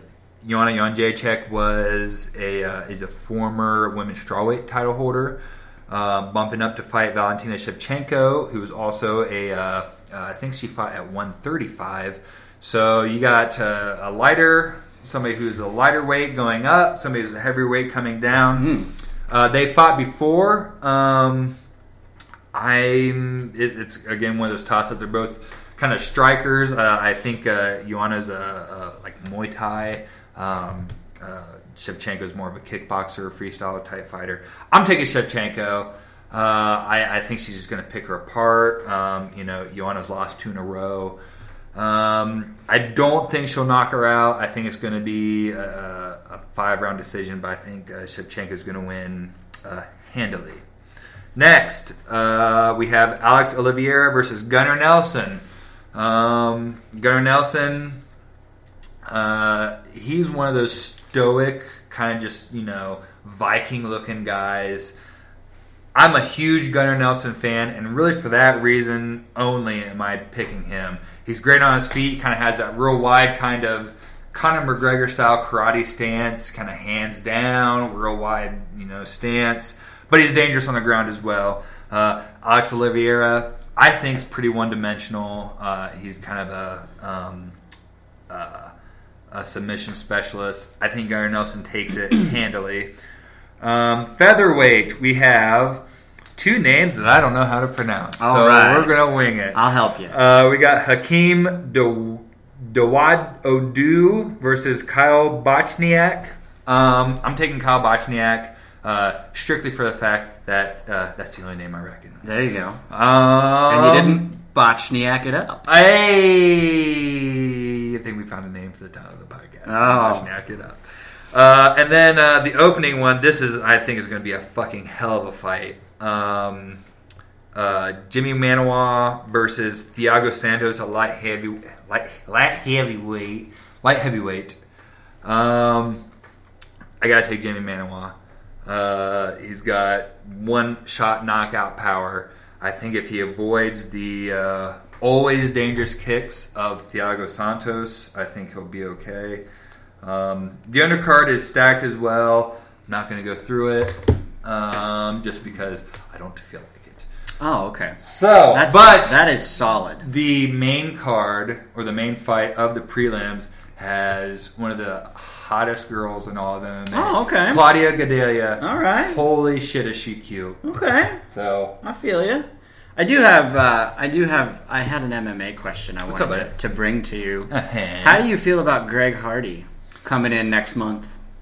Joanna Jędrzejczyk was a uh, is a former women's strawweight title holder, uh, bumping up to fight Valentina Shevchenko, who was also a uh, uh, I think she fought at one thirty-five. So you got uh, a lighter, somebody who's a lighter weight going up, somebody who's a heavier weight coming down. Mm. Uh, they fought before. Um, I'm. It, it's again one of those toss-ups. They're both kind of strikers. Uh, I think uh, Joanna's a, a like Muay Thai. Um, uh, Shevchenko's more of a kickboxer, freestyle type fighter. I'm taking Shevchenko. Uh, I, I think she's just going to pick her apart. Um, you know, Joanna's lost two in a row. Um, I don't think she'll knock her out. I think it's going to be a, a five-round decision, but I think uh, Shevchenko's going to win uh, handily. Next, uh, we have Alex Oliveira versus Gunnar Nelson. Um, Gunnar Nelson, uh, he's one of those stoic, kind of just, you know, Viking-looking guys. I'm a huge Gunnar Nelson fan, and really for that reason only am I picking him. He's great on his feet, kind of has that real wide kind of Conor McGregor-style karate stance, kind of hands down, real wide, you know, stance. But he's dangerous on the ground as well. Uh, Alex Oliveira, I think, is pretty one-dimensional. Uh, he's kind of a, um, uh, a submission specialist. I think Gunnar Nelson takes it handily. Um, featherweight, we have two names that I don't know how to pronounce. All so right. we're going to wing it. I'll help you. Uh, we got Hakeem Dawad Odu versus Kyle Bochniak. Um, I'm taking Kyle Bochniak uh, strictly for the fact that uh, that's the only name I recognize. There you go. Um, and you didn't Bochniak it up. I, I think we found a name for the title of the podcast. Oh. Bochniak it up. Uh, and then uh, the opening one, this is, I think, is going to be a fucking hell of a fight. Um, uh, Jimmy Manoa versus Thiago Santos, a light heavy, light, light heavyweight, light heavyweight. Um, I gotta take Jimmy Manoa. Uh, he's got one shot knockout power. I think if he avoids the uh, always dangerous kicks of Thiago Santos, I think he'll be okay. Um, the undercard is stacked as well. I'm not going to go through it um, just because I don't feel like it. Oh, okay. So, That's, but that is solid. the main card or the main fight of the prelims has one of the hottest girls in all of M M A. Oh, okay. Claudia Gadelha. All right. Holy shit, is she cute? Okay. So I feel you. I do have. Uh, I do have. I had an M M A question I What's wanted up, to, to bring to you. Uh-huh. How do you feel about Greg Hardy coming in next month?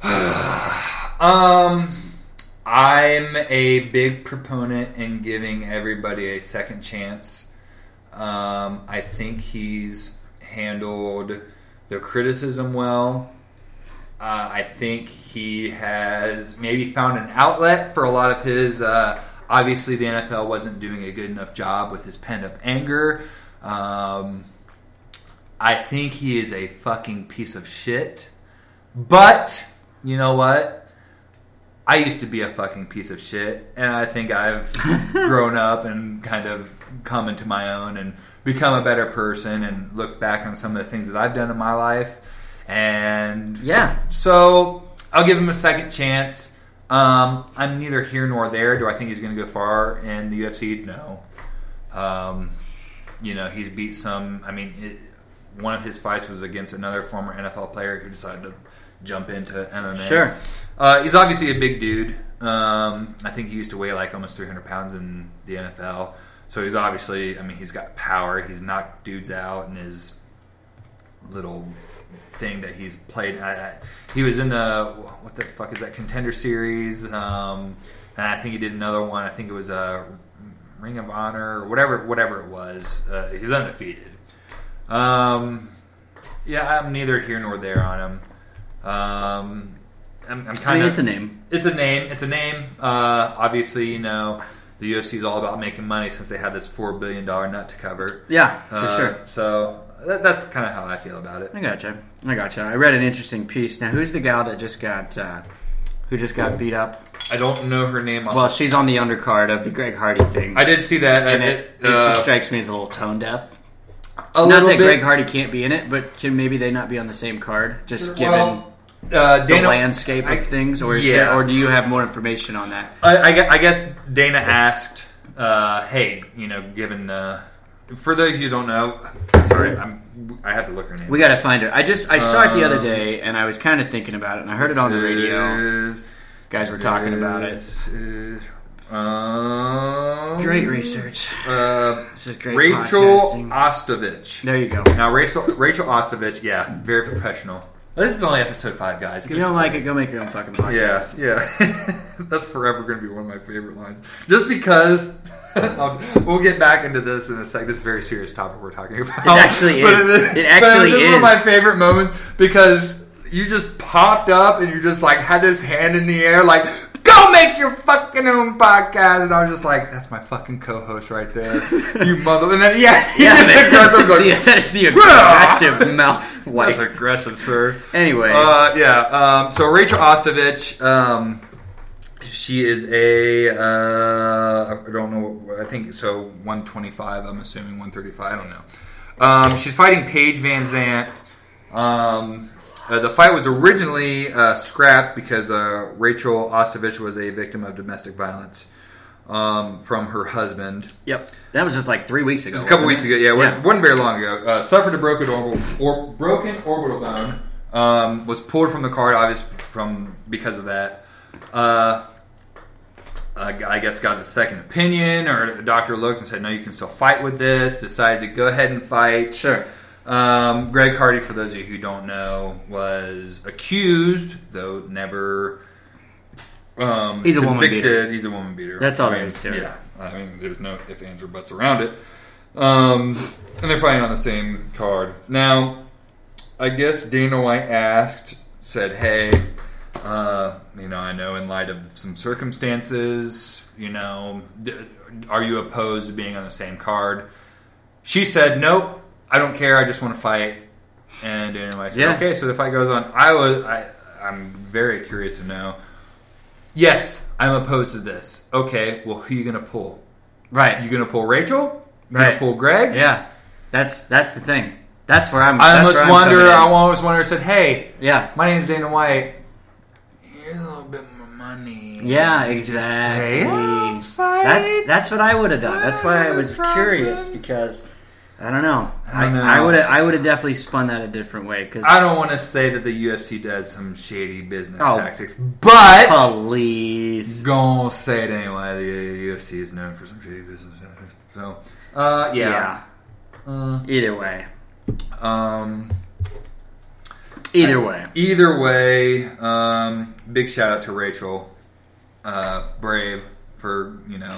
um, I'm a big proponent in giving everybody a second chance. Um, I think he's handled the criticism well. Uh, I think he has maybe found an outlet for a lot of his. Uh, obviously, the N F L wasn't doing a good enough job with his pent-up anger. Um, I think he is a fucking piece of shit. But, you know what? I used to be a fucking piece of shit, and I think I've grown up and kind of come into my own and become a better person and look back on some of the things that I've done in my life. And Yeah. so I'll give him a second chance. Um, I'm neither here nor there. Do I think he's going to go far in the U F C? No. Um, you know, he's beat some. I mean, it, one of his fights was against another former N F L player who decided to jump into M M A. Sure. Uh, he's obviously a big dude. Um, I think he used to weigh like almost three hundred pounds in the N F L. So he's obviously, I mean, he's got power. He's knocked dudes out in his little thing that he's played. I, I, he was in the, what the fuck is that, Contender Series. Um, and I think he did another one. I think it was a Ring of Honor or whatever, whatever it was. Uh, he's undefeated. Um, yeah, I'm neither here nor there on him. Um, I'm, I'm kind of. I mean, it's a name. It's a name. It's a name. Uh, obviously, you know, the U F C is all about making money since they have this four billion dollar nut to cover. Yeah, for Uh, sure. So that, that's kind of how I feel about it. I gotcha. I gotcha. I read an interesting piece. Now, who's the gal that just got uh, who just got beat up? I don't know her name. Well, she's on the undercard of the Greg Hardy thing. I did see that, and and it, it, it uh, just strikes me as a little tone deaf. a Not little that bit. Greg Hardy can't be in it, but can maybe they not be on the same card? Just given. Well, uh, Dana, the landscape of I, thing, or is yeah. there, or do you have more information on that? I, I, gue- I guess Dana asked, uh, "Hey, you know, given the for those of you who don't know, sorry, I'm I have to look her name. We got to find her. I just I saw it the other Um, day, and I was kind of thinking about it, and I heard it on the radio. Is, Guys were talking about it. This is, um, Great research. Uh, This is great Rachel podcasting. Ostovich. There you go. Now, Rachel Rachel Ostovich, yeah, very professional. This is only episode five, guys. If you don't like it, go make your own fucking podcast. Yeah, yeah. That's forever going to be one of my favorite lines. Just because... I'll, we'll get back into this in a sec. This is a very serious topic we're talking about. It actually But is. It, It actually but it's is. one of my favorite moments because you just popped up and you just like had this hand in the air like, go make your fucking own podcast. And I was just like, that's my fucking co-host right there. You mother... And then, yeah. Yeah, man. aggressive, like, Yeah, that's the aggressive mouth wipe. that's aggressive, sir. Anyway. Uh, yeah. Um, so Rachel Ostovich... Um, She is a, uh, I don't know, I think so, one twenty-five, I'm assuming one thirty-five, I don't know. Um, she's fighting Paige Van Zant. Um, uh, the fight was originally uh, scrapped because uh, Rachel Ostovich was a victim of domestic violence um, from her husband. Yep. That was just like three weeks ago. It was a couple weeks wasn't it? ago, yeah, yeah. Wasn't, wasn't very long ago. Uh, suffered a broken orbital, or broken orbital bone. Um, was pulled from the card, obviously, from because of that. Uh, Uh, I guess got a second opinion, or a doctor looked and said, no, you can still fight with this. Decided to go ahead and fight. Sure. Um, Greg Hardy, for those of you who don't know, was accused, though never um, He's a woman convicted. beater. He's a woman beater. That's all I there mean, is to it. Yeah. I mean, there's no ifs, ands, or buts around it. Um, and they're fighting on the same card. Now, I guess Dana White asked, said, hey... Uh, you know, I know in light of some circumstances, you know, d- are you opposed to being on the same card? She said, nope, I don't care. I just want to fight. And Dana White said, Yeah. okay, so the fight goes on. I was, I, I'm very curious to know. Yes, I'm opposed to this. Okay, well, who are you going to pull? Right. You going to pull Rachel? You Right. going to pull Greg? Yeah. That's that's the thing. That's where I'm. I that's almost where I'm wonder. coming in. I almost wonder. Said, hey, Yeah. my name's Dana White. Here's a little bit more money. Yeah, You just exactly. say, "Oh, fight." That's that's what I would have done. That's why I was Whatever, curious problem. because I don't know. I don't know. I would I would have definitely spun that a different way because I don't want to say that the U F C does some shady business Oh. tactics, but police. gonna say it anyway. The U F C is known for some shady business tactics. So, uh, yeah. Yeah. Mm. Either way. Um. Either way. Either way, um, big shout out to Rachel uh, Brave for, you know,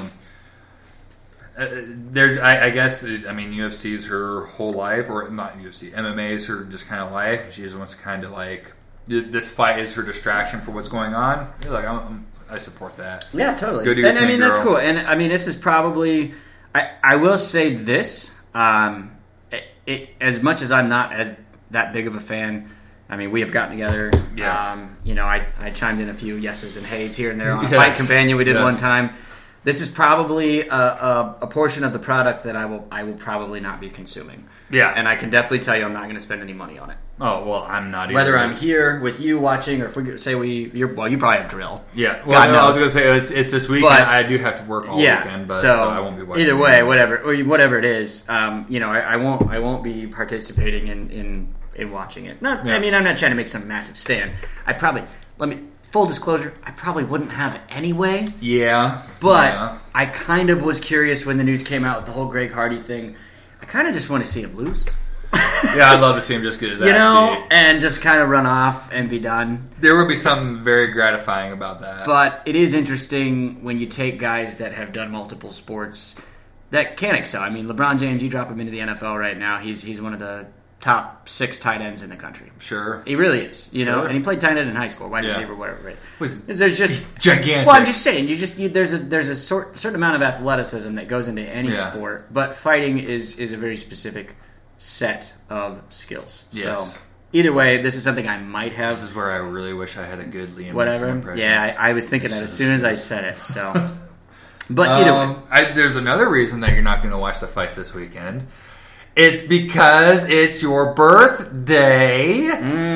uh, there. I, I guess, I mean, U F C is her whole life, or not U F C, M M A is her just kind of life. She just wants to kind of like, this fight is her distraction for what's going on. You're like, I'm, I'm, I support that. Yeah, totally. Go do your and I thing, mean, that's girl. cool. And I mean, this is probably. I, I will say this. Um, it, it, as much as I'm not as that big of a fan, I mean, we have gotten together. Yeah. Um, you know, I, I chimed in a few yeses and hays here and there on a Yes. Fight Companion we did Yes. one time. This is probably a, a, a portion of the product that I will I will probably not be consuming. Yeah. And I can definitely tell you I'm not going to spend any money on it. Oh, well, I'm not either. Whether I'm here with you watching, or if we say we, you're, well, you probably have drill. Yeah. Well, God no, I was knows. going to say, it's, it's this weekend. But- I do have to work all yeah, weekend, but so, so I won't be watching. either it. way, whatever, or whatever it is, um, you know, I, I won't, I won't be participating in, in, in watching it. Not, Yeah. I mean, I'm not trying to make some massive stand. I probably, let me, full disclosure, I probably wouldn't have anyway. Yeah. But yeah. I kind of was curious when the news came out with the whole Greg Hardy thing. I kind of just want to see him lose. Yeah, I'd love to see him just get his You ass know, beat. and just kind of run off and be done. There would be something very gratifying about that. But it is interesting when you take guys that have done multiple sports that can excel. I mean, LeBron James, you drop him into the N F L right now, he's he's one of the top six tight ends in the country. Sure. He really is, you know. Sure. And he played tight end in high school, wide Yeah. receiver, whatever. Right? Was- There's just He's gigantic. Well, I'm just saying, you just you, there's a there's a sort, certain amount of athleticism that goes into any Yeah. sport, but fighting is is a very specific set of skills. Yes. So either way, this is something I might have. This is where I really wish I had a good Liam Neeson Whatever. impression. Yeah, I, I was thinking that as soon as I said it. So, but either way, Um, I, there's another reason that you're not going to watch the fights this weekend. It's because it's your birthday. mm,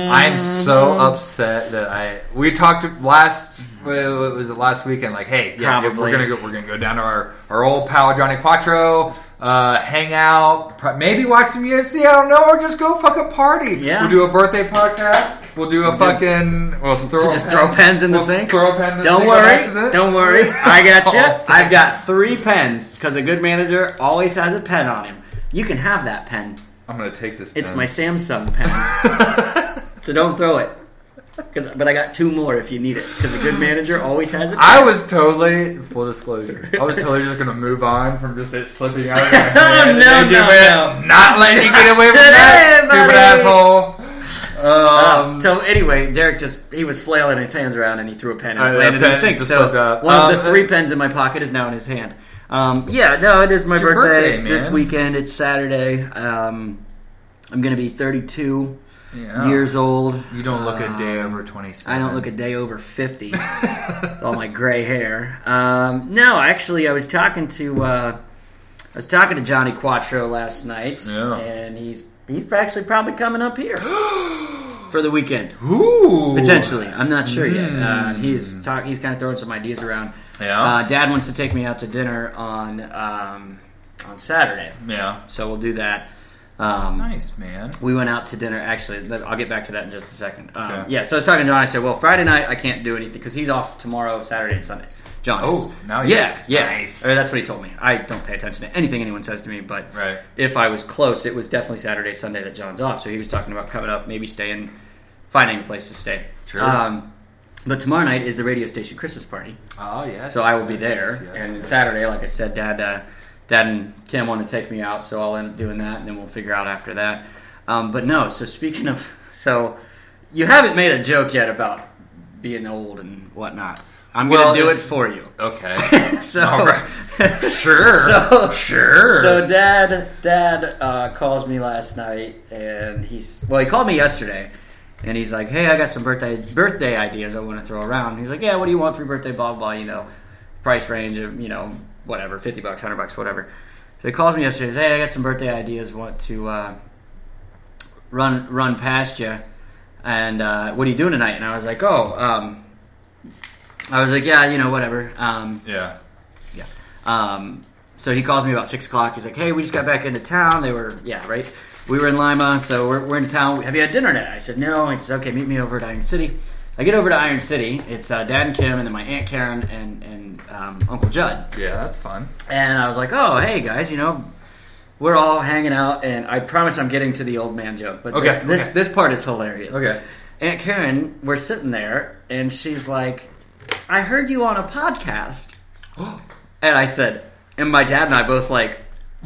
I'm so upset that I we talked last well, was it last weekend like hey yeah Probably. we're gonna go we're gonna go down to our, our old pal Johnny Quattro, uh, hang out, maybe watch some U F C, I don't know, or just go fucking party. Yeah. We'll do a birthday podcast. We'll do a we'll fucking do, we'll throw just a throw pen, pens in the we'll sink. Throw a pen in the don't sink worry, don't worry. I got you. Oh, I've got three pens because a good manager always has a pen on him. You can have that pen. I'm gonna take this. It's pen. my Samsung pen. So don't throw it. Cause, but I got two more if you need it. Because a good manager always has a pen. I was totally, full disclosure, I was totally just going to move on from just it slipping out of my hand. no, and no, went, no. Not letting you get away with Today, that, buddy. stupid asshole. Um, Um, so anyway, Derek just, he was flailing his hands around and he threw a pen and Uh, it landed in the pen sink. just So slipped up. one Um, of the three pens in my pocket is now in his hand. Um, yeah, no, it is my It's your birthday, birthday, this man. weekend. It's Saturday. Um, I'm going to be thirty-two yeah. years old. You don't look a day Um, over twenty-seven. I don't look a day over fifty. With all my gray hair. Um, no, actually, I was talking to uh, I was talking to Johnny Quattro last night, Yeah. and he's he's actually probably coming up here for the weekend. Ooh. Potentially, I'm not sure yet. Mm. Uh, he's talk, he's kind of throwing some ideas around. Yeah. Uh, Dad wants to take me out to dinner on um, on Saturday, yeah. so we'll do that. Um, Nice, man. we went out to dinner. Actually, let- I'll get back to that in just a second. Um, Okay. Yeah, so I was talking to John. I said, "Well, Friday night I can't do anything because he's off tomorrow, Saturday, and Sunday." John is. Oh, now he yeah, is. yeah, Nice. Or that's what he told me. I don't pay attention to anything anyone says to me, but Right. if I was close, it was definitely Saturday, Sunday that John's off. So he was talking about coming up, maybe staying, finding a place to stay. Sure. Um, but tomorrow night is the radio station Christmas party. Oh, yes. So I will be yes, there. yes, yes, and yes. Saturday, like I said, Dad, uh, Dad and Kim want to take me out, so I'll end up doing that, and then we'll figure out after that. Um, but no, so speaking of, so you haven't made a joke yet about being old and whatnot. I'm Well, going to do it it's- for you. Okay. So, All right. Sure. so Sure. So Dad, Dad uh, calls me last night, and he's well, he called me yesterday. And he's like, "Hey, I got some birthday birthday ideas I want to throw around." He's like, "Yeah, what do you want for your birthday? Blah blah blah. You know, price range of you know whatever, fifty bucks, hundred bucks, whatever." So he calls me yesterday. He says, "Hey, I got some birthday ideas. Want to uh, run run past you? And uh, what are you doing tonight?" And I was like, "Oh, um, I was like, yeah, you know, whatever." Um, Yeah. yeah. Um, so he calls me about six o'clock. He's like, "Hey, we just got back into town. They were, yeah, right. We were in Lima, so we're, we're in town. Have you had dinner yet?" I said, "No." He says, "Okay, meet me over at Iron City." I get over to Iron City. It's uh, Dad and Kim, and then my Aunt Karen and and um, Uncle Judd. Yeah, that's fun. And I was like, "Oh, hey guys, you know, we're all hanging out." And I promise I'm getting to the old man joke, but Okay, this, this okay. this part is hilarious. Okay. Aunt Karen, we're sitting there, and she's like, "I heard you on a podcast." And I said, and my dad and I both like,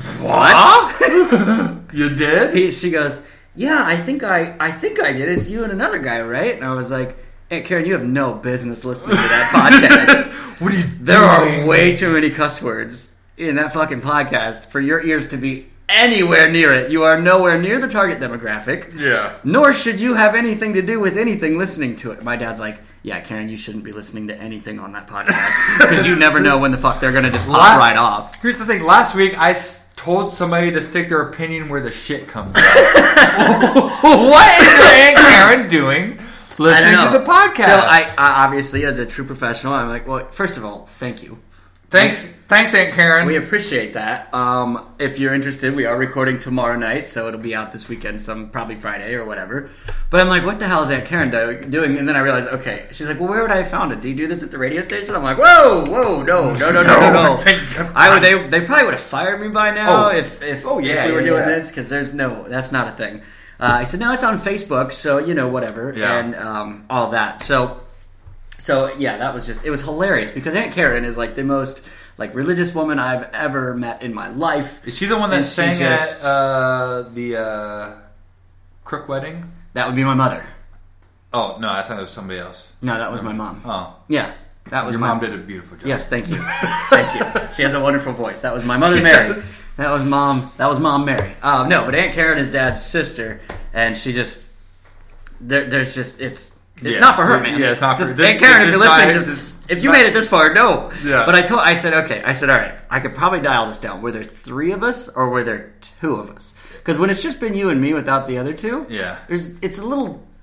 "What?" You did? he, she goes, "Yeah, I think I, I think I did. It's you and another guy, right?" And I was like, "Aunt Karen, you have no business listening to that podcast. What are you There doing? are way too many cuss words in that fucking podcast for your ears to be anywhere near it. You are nowhere near the target demographic. Yeah. Nor should you have anything to do with anything listening to it." My dad's like, "Yeah, Karen, you shouldn't be listening to anything on that podcast because you never know when the fuck they're gonna just pop La- right off." Here's the thing. Last week, I s- told somebody to stick their opinion where the shit comes out. What is your Aunt Karen doing I listening don't know. to the podcast? So I, I obviously, as a true professional, I'm like, well, first of all, thank you. thanks, thanks, Aunt Karen. We appreciate that. Um, if you're interested, we are recording tomorrow night, so it'll be out this weekend, some probably Friday or whatever. But I'm like, what the hell is Aunt Karen do- doing? And then I realized, okay, she's like, well, where would I have found it? Do you do this at the radio station? I'm like, whoa, whoa, no, no, no, no, no, no. I would, they, they probably would have fired me by now Oh. if, if, Oh, yeah, if we were yeah, doing yeah. this, because there's no, that's not a thing. Uh, I said, no, it's on Facebook, so, you know, whatever, Yeah. and um, all that. So, so, yeah, that was just, it was hilarious, because Aunt Karen is, like, the most, like, religious woman I've ever met in my life. Is she the one that And she sang just- at uh, the uh, Crook wedding? That would be my mother. Oh, no, I thought it was somebody else. No, that was my mom. Oh. Yeah, that was Your my mom did a beautiful job. Yes, thank you, thank you. She has a wonderful voice. That was my mother, She Mary. does. That was mom. That was mom, Mary. Um, no, but Aunt Karen is Dad's sister, and she just there, there's just it's it's Yeah. not for her, man. Yeah, it's not for- just, this- Aunt Karen, if this you're listening, night- just this- if you not- made it this far, no. Yeah. But I told I said okay. I said all right. I could probably dial this down. Were there three of us or were there two of us? Because when it's just been you and me without the other two, Yeah. there's it's a little.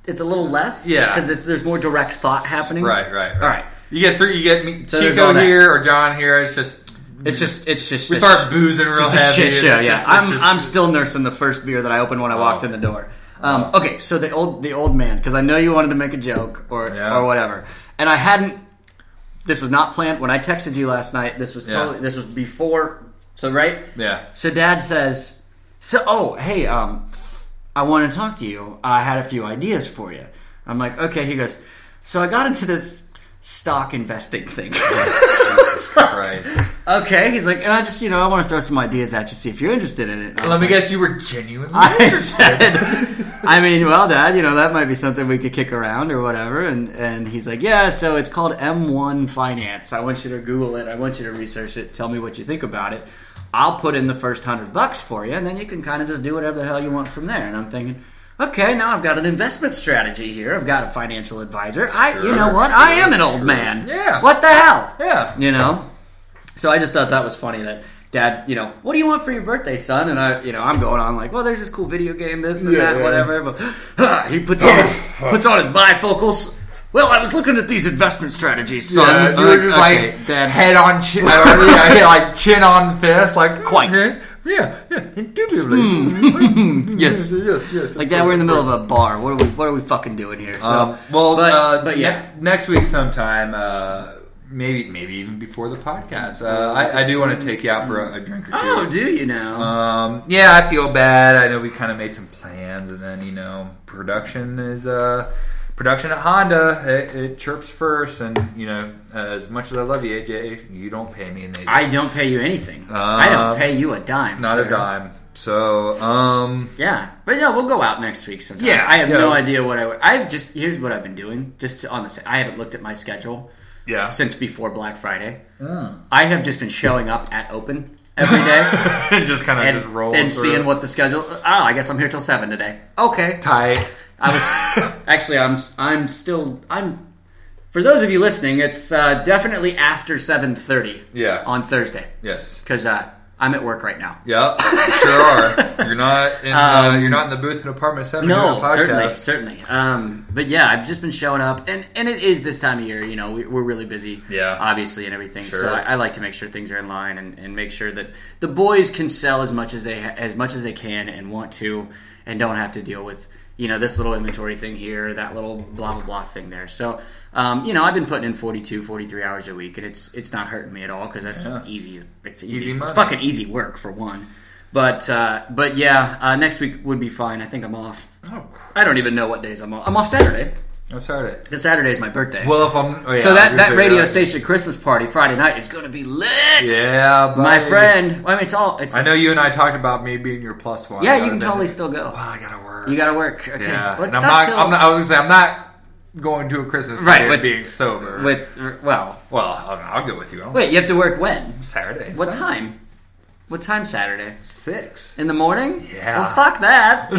it's a little less. Yeah, because there's more direct thought happening. Right, right, right. All right. You get three. You get me, So Chico here or John here. It's just. It's just, it's just. We start boozing real it's heavy. Shit show, it's yeah. just, I'm, just, I'm still nursing the first beer that I opened when I walked oh. in the door. Um, okay, so the old, the old man, because I know you wanted to make a joke or, yeah. or whatever, and I hadn't. This was not planned when I texted you last night. This was totally. Yeah. This was before. So right. Yeah. So Dad says, "So oh hey um, I want to talk to you. I had a few ideas for you." I'm like, okay. He goes, so I got into this stock investing thing. Jesus Christ. Okay, he's like, and I just, you know, I want to throw some ideas at you, see if you're interested in it. Let me like, guess, you were genuinely I interested. said, I mean, well, Dad, you know, that might be something we could kick around or whatever. And, and he's like, yeah, so it's called M one Finance. I want you to Google it. I want you to research it. Tell me what you think about it. I'll put in the first hundred bucks for you, and then you can kind of just do whatever the hell you want from there. And I'm thinking, okay, now I've got an investment strategy here. I've got a financial advisor. I, Sure, you know what? sure, I am an old sure. man. Yeah. What the hell? Yeah. You know? So I just thought that was funny that Dad, you know, what do you want for your birthday, son? And I, you know, I'm going on like, well, there's this cool video game, this and Yeah, that, yeah. whatever. But he puts on his, puts on his bifocals. Well, I was looking at these investment strategies, son. Yeah, I'm you were like, just okay, like Dad. head on chin, or, yeah, yeah, like chin on fist, like Quite. Yeah, yeah, yeah, indubitably. Yes. yes, yes. Like, Dad, we're in the middle of a bar. What are we, what are we fucking doing here? So, Um, well, but, uh, but yeah. ne- next week sometime, uh, maybe maybe even before the podcast, uh, I, I do want to take you out for a, a drink or two. Oh, do you now? Um, yeah, I feel bad. I know we kind of made some plans, and then you know, production is uh, production at Honda. It, it chirps first, and you know, as much as I love you, A J, you don't pay me, and they do. I don't pay you anything. Um, I don't pay you a dime. not sir. a dime. So, um, Yeah, but yeah, we'll go out next week sometime. Yeah, I have yeah. no idea what I. would- I've just here's what I've been doing. Just on the, I haven't looked at my schedule yeah. since before Black Friday. Mm. I have just been showing up at open every day just kind of and, just roll and through seeing it. what the schedule. Oh, I guess I'm here till seven today. Okay, tight. I was actually I'm I'm still I'm. For those of you listening, it's uh, definitely after seven thirty. Yeah. On Thursday Yes. because uh, I'm at work right now. Yep. You sure are. You're not in. uh, Um, you're not in the booth in apartment seven. doing No, a podcast. certainly, certainly. Um, but yeah, I've just been showing up, and, and it is this time of year. You know, we, we're really busy, Yeah. obviously, and everything. Sure. So I, I like to make sure things are in line and, and make sure that the boys can sell as much as they ha- as much as they can and want to, and don't have to deal with you know this little inventory thing here, that little blah blah blah thing there. So um, you know, I've been putting in forty-two, forty-three hours a week, and it's it's not hurting me at all because that's Yeah. easy. It's easy. Easy it's money. fucking easy work for one. But uh, but yeah, uh, next week would be fine. I think I'm off. Oh, I don't even know what days I'm off. I'm off Saturday. I'm sorry. Because Saturday is my birthday. Well, if I'm oh, yeah, so that, you're that saying radio that. station Christmas party Friday night is going to be lit. Yeah, buddy. My friend. I mean, it's all. It's, I know you and I talked about me being your plus one. yeah, I you gotta can admit totally it. still go. Well, I gotta work. You got to work. Okay. Yeah, Well, and it's I'm not, so- I'm not. I was gonna say I'm not going to a Christmas Right, party with- being sober. with well. well, I'll, I'll go with you. I'll Wait, you have to work when? Saturday. What Sunday. time? What time Saturday? Six. In the morning? Yeah. Well, fuck that.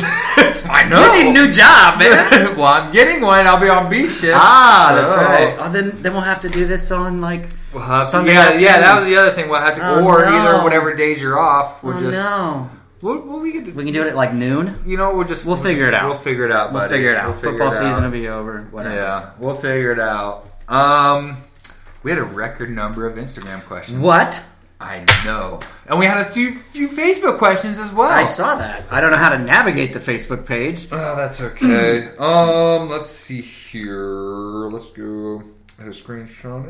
I know. You need a new job, man. Well, I'm getting one. I'll be on B shift. Ah, so- that's right. Oh, then then we'll have to do this on like. We'll have to- Sunday yeah, yeah, that was afternoons. the other thing. We'll have to, Oh, or no. either whatever days you're off, we'll Oh just. no. What, what we could do? We can do it at like noon. You know, we'll just We'll figure just- it out. We'll figure it out. We'll buddy. figure it out. We'll figure Football it season out. will be over. Whatever. Yeah, we'll figure it out. Um, we had a record number of Instagram questions. What? I know, and we had a few, few Facebook questions as well. I saw that. I don't know how to navigate the Facebook page. Oh, that's okay. um, let's see here. Let's go. I have a screenshot.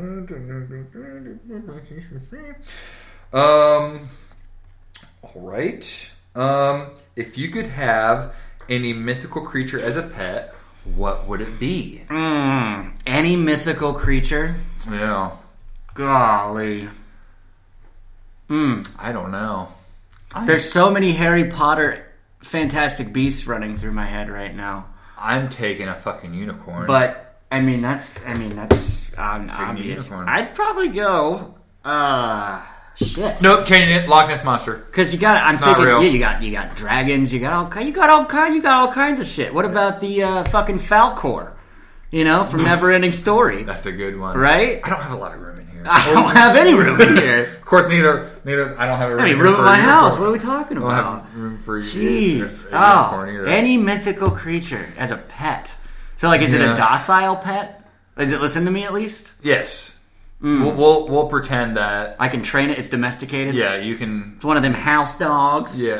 Um. All right. Um, if you could have any mythical creature as a pet, what would it be? Mm, any mythical creature? Yeah. Golly. Mm. I don't know. I'm, There's so many Harry Potter Fantastic Beasts running through my head right now. I'm taking a fucking unicorn. But I mean, that's I mean that's um, a obvious. unicorn. I'd probably go. Uh, shit. Nope, changing it. Loch Ness Monster. Because you got, I'm It's not thinking, real. yeah, you got, you got dragons, you got all, ki- you got all kind, you got all kinds of shit. What about the uh, fucking Falcor? You know, from Neverending Story, That's a good one. right? I don't have a lot of room in here. I don't have any room in here. Of course, neither. Neither. I don't have a room. I mean, here room for in a my house. unicorn. What are we talking I don't about? have room for a- Jeez. a unicorn Oh, either. any mythical creature as a pet. So, like, is Yeah. it a docile pet? Does it listen to me at least? Yes. Mm. We'll, we'll we'll pretend that I can train it. It's domesticated. Yeah, you can. It's one of them house dogs. Yeah.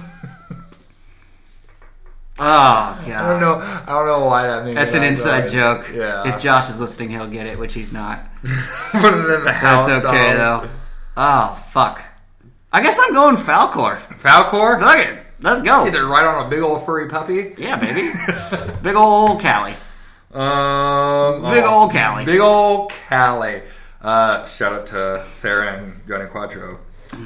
Oh god. I don't know. I don't know why that means. That's an inside joke. Yeah. If Josh is listening, he'll get it, which he's not. Put it in the house. That's okay dog. though. Oh fuck. I guess I'm going Falcor. Falcor? Fuck it. Let's go. Either right on a big old furry puppy. Yeah, baby. Big old Callie. Um, Big oh, old Callie. Big old Callie. Uh, shout out to Sarah and Johnny Quattro.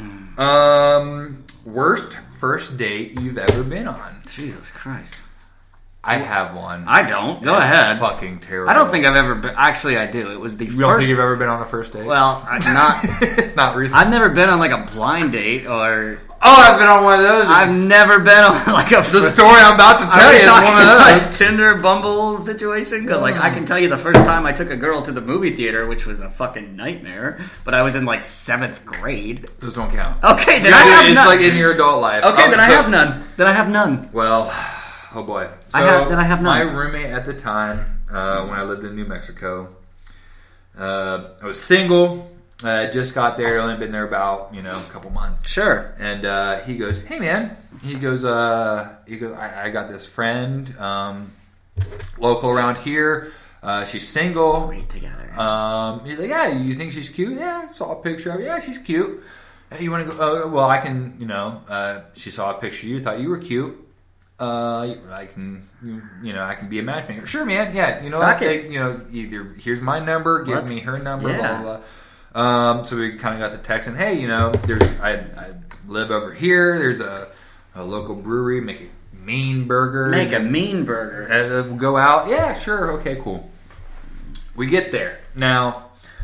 Um, worst first date you've ever been on? Jesus Christ. I have one. I don't. Go It's ahead. Fucking terrible. I don't think I've ever been. Actually, I do. It was the You first. don't think you've ever been on a first date? Well, I- not. Not recently. I've never been on like a blind date or. Oh, I've been on one of those. I've never been on like a. the story I'm about to tell Are you we is talking one of like those. Tinder, Bumble situation? Because like I can tell you the first time I took a girl to the movie theater, which was a fucking nightmare. But I was in like seventh grade. Those don't count. Okay, then Yeah, I have it's none. like in your adult life. okay, Um, then I so- have none. Then I have none. Well, oh boy. So I have- then I have none. My roommate at the time, uh, when I lived in New Mexico, uh, I was single. I uh, just got there. Only been there about you know a couple months. Sure. And uh, he goes, "Hey man," he goes, uh, "He goes, I, I got this friend, um, local around here. Uh, she's single. Wait together. Um, he's like, yeah, you think she's cute? Yeah, I saw a picture of her. Yeah, she's cute. Hey, you want to go? Uh, well, I can, you know, uh, she saw a picture of you, thought you were cute. Uh, I can, you, you know, I can be a matchmaker. Sure, man. Yeah, you know, Fuck I, it. you know, either here's my number, give Let's- me her number, yeah. blah blah blah. Um, so we kind of got the text, and hey, you know, there's I, I live over here. There's a, a local brewery, make a mean burger. Make a mean burger. And then we'll go out. Yeah, sure. Okay, cool. We get there. Now,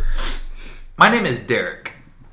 my name is Derek.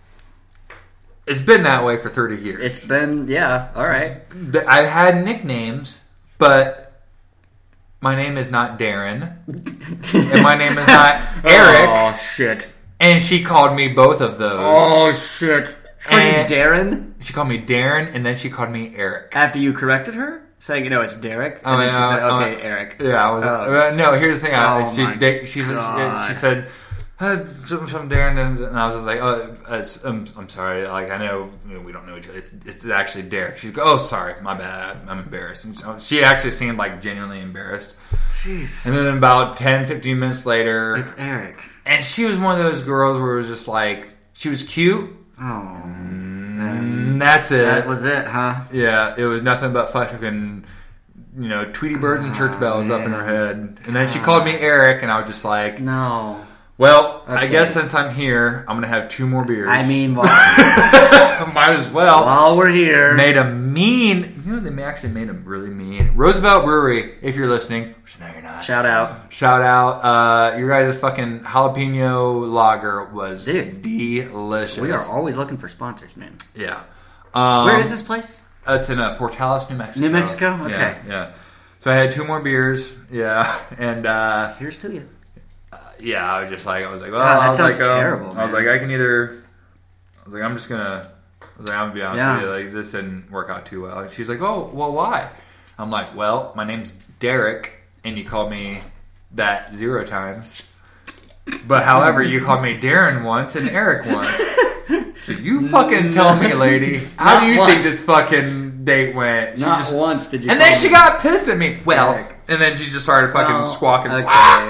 It's been that way for thirty years. It's been yeah. All right. I've had nicknames, but my name is not Darren. And my name is not Eric. Oh shit. And she called me both of those. Oh shit. She called you And- Darren She called me Darren, and then she called me Eric. after you corrected her, saying, "No, it's Derek." And Oh, then she yeah, said, oh, "Okay, oh, Eric." Yeah, I was. Oh. Uh, no, here's the thing. I, Oh, she, my they, she, said, God. she said, uh, some, some Darren, and, and I was just like, oh, it's, I'm, I'm sorry. Like, I know, you know we don't know each other. It's, it's actually Derek. She's like, oh, sorry, my bad. I'm embarrassed. And so she actually seemed like genuinely embarrassed. Jeez. And then about ten, fifteen minutes later, It's Eric. and she was one of those girls where it was just like, she was cute. Oh, And that's it. that was it, huh? Yeah, it was nothing but fucking, you know, Tweety birds and church bells up in her head. And then she called me Eric, and I was just like, No. well, I Okay. guess since I'm here, I'm going to have two more beers. I mean, while, might as well. while we're here, Made a mean, you know, they actually made them really mean. Roosevelt Brewery, if you're listening, which no, you're not. shout out. Shout out. Uh, your guys' fucking jalapeno lager was Dude. delicious. We are always looking for sponsors, man. Yeah. Um, Where is this place? It's in uh, Portales, New Mexico. New Mexico? Yeah, Okay. Yeah. So I had two more beers. Yeah. And uh, Here's to you. yeah, I was just like, I was like, well, God, that I was sounds like, um, terrible, I was man. like, I can either, I was like, I'm just gonna, I was like, I'm gonna be honest Yeah. with you, like this didn't work out too well. And she's like, oh, well, why? I'm like, well, my name's Derek, and you called me that zero times. But however, you called me Darren once and Eric once. So you fucking tell me, lady, how Not do you once. think this fucking date went? She Not just, once did you. and call then she me got pissed at me. Well, Eric. and then she just started fucking No. squawking. Okay.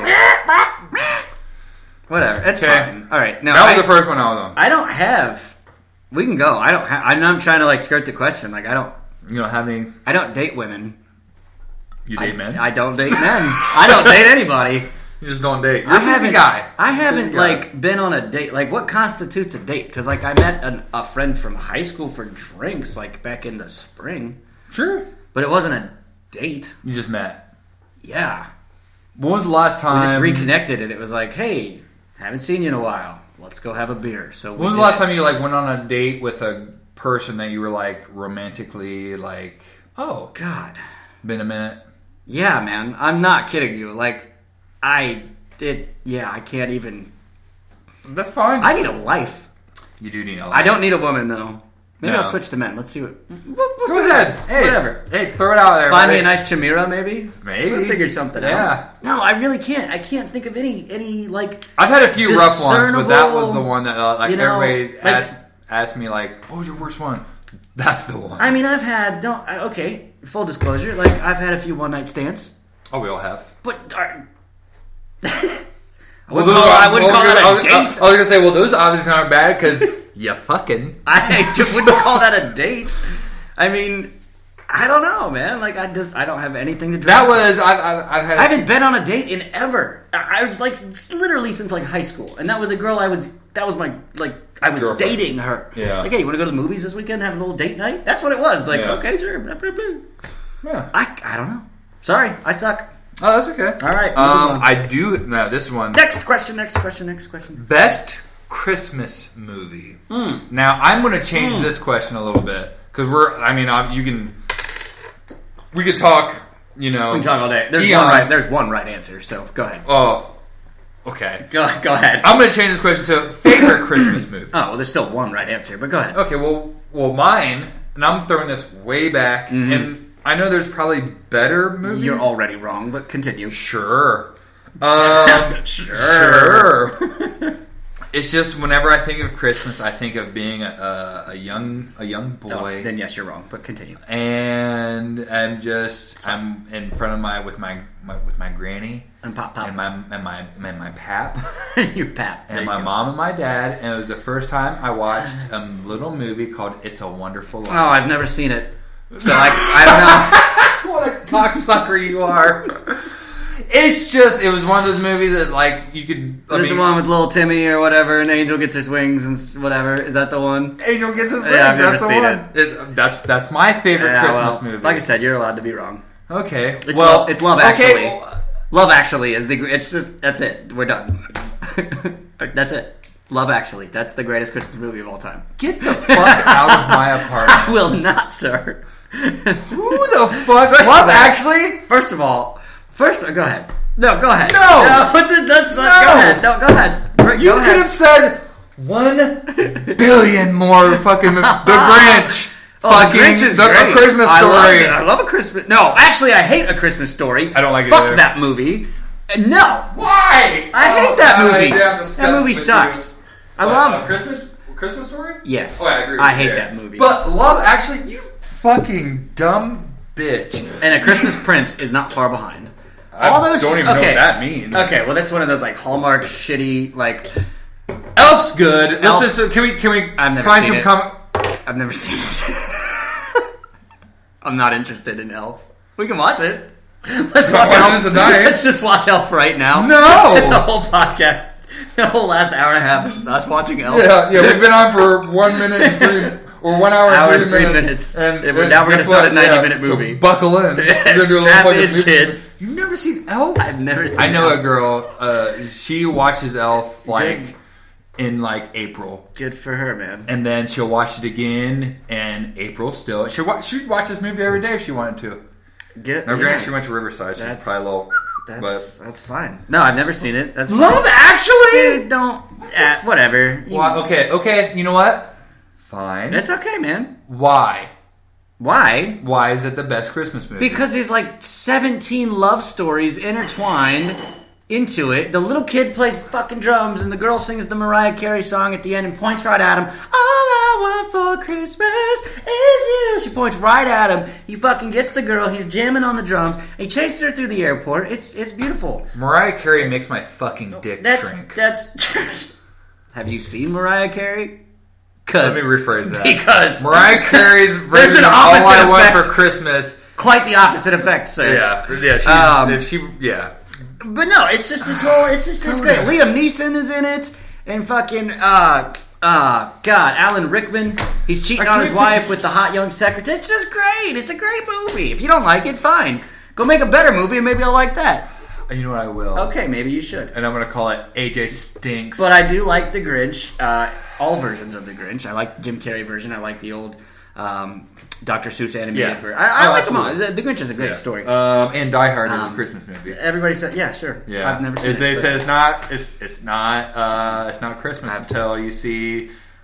Whatever. It's Okay. fine. All right. No, That was I, the first one I was on. I don't have. We can go. I don't. Ha- I'm not trying to like skirt the question. Like I don't. You don't have any. I don't date women. You date I, men. I don't date men. I don't date anybody. you just don't date. You're I a busy haven't. guy. I Busy haven't guy. like been on a date. Like what constitutes a date? Because like I met an, a friend from high school for drinks like back in the spring, Sure. but it wasn't a date. You just met. Yeah, When was the last we time? just reconnected, and it was like, hey, haven't seen you in a while. Let's go have a beer. So we When was the did. last time you like went on a date with a person that you were like romantically like? Oh, God. been a minute. Yeah, man. I'm not kidding you. Like, I did. Yeah, I can't even. That's fine. I need a life. you do need a. I don't need a woman though. Maybe No. I'll switch to men. Let's see what. We'll, we'll Go see ahead. what- Hey, Whatever. Hey, throw it out there. Find buddy. me a nice Chimera, maybe. Maybe. We'll figure something Yeah. out. No, I really can't. I can't think of any any like. I've had a few rough ones, but that was discernible, the one that uh, like you know, everybody like- asked asked me like, "What was your worst one?" That's the one. I mean, I've had don't I- okay. Full disclosure, like I've had a few one night stands, oh, we all have. but uh, I Well, wouldn't those call, are- I wouldn't well, call that I a was- date. I was gonna say, well, those obviously aren't bad because you fucking. I just wouldn't call that a date. I mean, I don't know, man. Like I just I don't have anything to. That was I've I've, I've had. I haven't been on a date in ever. I I was like literally since like high school, and that was a girl I was. That was my like I was Girlfriend. dating her. Yeah. Like, hey, you want to go to the movies this weekend? Have a little date night. That's what it was. Like, Yeah. okay, sure. Blah, blah, blah. Yeah. I I don't know. Sorry, I suck. Oh, that's okay. All right, moving Um, on. I do. No, this one. Next question. Next question. Next question. Best Christmas movie. Mm. Now I'm going to change this question a little bit because we're. I mean, I'm, you can. We could talk. You know. We can talk all day. There's eons. one right. There's one right answer. So go ahead. Oh. Okay. Go go ahead. I'm going to change this question to favorite Christmas movie. Oh well, there's still one right answer, but go ahead. Okay. Well, well, mine, and I'm throwing this way back, and I know there's probably better movies. You're already wrong, but continue. Sure. Um, Sure. sure. It's just whenever I think of Christmas, I think of being a, a, a young a young Oh, boy, then yes, you're wrong, but continue. and I'm just I'm in front of my with my, my with my granny And pop pop. and my and my and my pap you pap. There and you my go. mom and my dad, and it was the first time I watched a little movie called "It's a Wonderful Life." Oh, I've never seen it, so I, I don't know. What a cocksucker you are! It's just it was one of those movies that like you could. I Is it mean, the one with little Timmy or whatever, and Angel gets her wings and s- whatever? Is that the one? Angel gets his wings. Yeah, I've never that's the seen one. It, that's that's my favorite Yeah, Christmas well, movie. Like I said, you're allowed to be wrong. Okay. It's well, Love- it's Love okay, Actually. well, Love Actually is the. It's just that's it. We're done. That's it. Love Actually. That's the greatest Christmas movie of all time. get the fuck out of my I apartment. will not, sir. Who the fuck? First of Love all- Actually? First of all, first go ahead. No, go ahead. No! no put the that's not, No! Go ahead. No, go ahead. Go You ahead. could have said one billion more fucking The Grinch. Oh, fucking the Grinch is the, great. A Christmas I love, Story. it. I love a Christmas. No, actually, I hate A Christmas Story. I don't like it Fuck either. that movie. Uh, No, Why? I Oh, hate that God, movie. I have to discuss That movie with sucks. I you. love. What, uh, Christmas Christmas Story. Yes. Oh, I agree. With I you hate there. that movie. But Love Actually, you fucking dumb bitch. And A Christmas Prince is not far behind. I All those. don't even know okay. what that means. Okay, well, that's one of those like Hallmark shitty like. Elf's good. Let's Elf- just can we can we I've never find seen some it. com- I've never seen it. I'm not interested in Elf. We can watch it. Let's watch watching Elf it tonight. Let's just watch Elf right now. No! the whole podcast, the whole last hour and a half is us watching Elf. Yeah, yeah, we've been on for one minute and three or one hour, Hour and and three, three minutes. minutes. And, Yeah, but now we're gonna guess start what? a ninety Yeah, minute movie. So buckle in. We're gonna do a little Strap fucking in, movie. kids. You've never seen Elf? I've never seen. I know Elf. a girl. Uh, she watches Elf like Good. in like April, Good for her, man. and then she'll watch it again in April. Still, she watch she'd watch this movie every day if she wanted to. Get, Now, yeah. granted, she went to Riverside. So she's That's- probably a little. That's but that's fine. No, I've never seen it. That's Love fine. Actually. Dude, don't. Uh, whatever. You- Why, okay, okay. You know what? Fine. It's okay, man. Why? Why? Why is it the best Christmas movie? Because there's like seventeen love stories intertwined into it. The little kid plays fucking drums, and the girl sings the Mariah Carey song at the end and points right at him. All I want for Christmas is you. She points right at him. He fucking gets the girl. He's jamming on the drums. He chases her through the airport. It's it's beautiful. Mariah Carey makes my fucking dick That's shrink. that's. Have you seen Mariah Carey? Let me rephrase that. Because Mariah Carey's There's version an of All opposite I Want effect. for Christmas. quite the opposite effect, sir. Yeah, yeah. She's, Um, if she, yeah. But no, it's just this whole. It's just it's great. Liam Neeson is in it, and fucking uh uh God, Alan Rickman. He's cheating I on his can't wife think- with the hot young secretary. It's just great. It's a great movie. If you don't like it, fine. Go make a better movie, and maybe I'll like that. You know what I will? Okay, maybe you should. And I'm gonna call it A J Stinks. But I do like the Grinch. Uh, all versions of the Grinch. I like the Jim Carrey version. I like the old um, Doctor Seuss animated Yeah. version. I, I Oh, like them all. absolutely. The, the Grinch is a great Yeah. story. Um, and Die Hard is a Um, Christmas movie. Everybody said, yeah, sure. Yeah, I've never seen it. They but- said it's not. It's it's not. Uh, it's not Christmas I've- until you see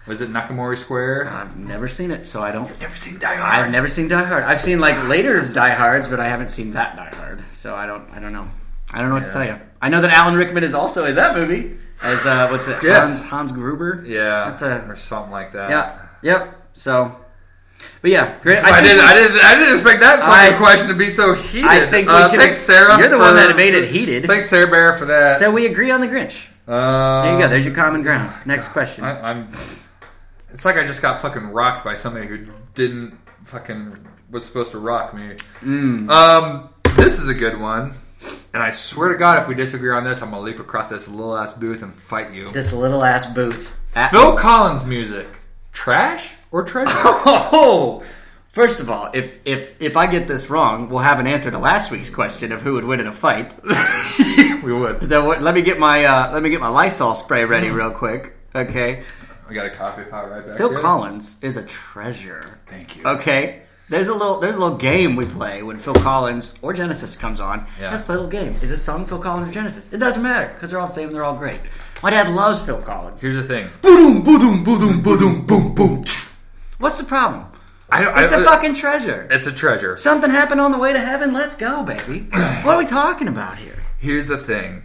Was it Nakamura Square? I've never seen it, so I don't. You've never seen Die Hard? I've never seen Die Hard. I've seen like later Die Hards, but I haven't seen that Die Hard, so I don't. I don't know. I don't know what Yeah. to tell you. I know that Alan Rickman is also in that movie as uh, what's it? Yes. Hans Hans Gruber. Yeah, That's a- or something like that. Yeah. Yep. So, but yeah, great. I, think didn't. we- I didn't. I didn't expect that fucking I- question to be so heated. I think we uh, can- thanks, Sarah. You're the for- one that made it heated. Thanks, Sarah Bear, for that. So we agree on the Grinch. Um, There you go. There's your common ground. Next question. I, I'm. It's like I just got fucking rocked by somebody who didn't fucking was supposed to rock me. Mm. Um, this is a good one, and I swear to God, if we disagree on this, I'm gonna leap across this little ass booth and fight you. This little ass booth. At- Phil Collins music, trash or treasure? Oh, first of all, if if if I get this wrong, we'll have an answer to last week's question of who would win in a fight. We would. So what, let me get my uh, let me get my Lysol spray ready real quick. Okay, I got a coffee pot right back Phil there. Collins is a treasure. Thank you. Okay, there's a little there's a little game we play when Phil Collins or Genesis comes on. Yeah. Let's play a little game. Is this song Phil Collins or Genesis? It doesn't matter because they're all the same. They're all great. My dad loves Phil Collins. Here's the thing. Boom, boom, boom, boom, boom, boom. What's the problem? I don't. It's I, a fucking treasure. It's a treasure. Something happened on the way to heaven. Let's go, baby. What are we talking about here? Here's the thing.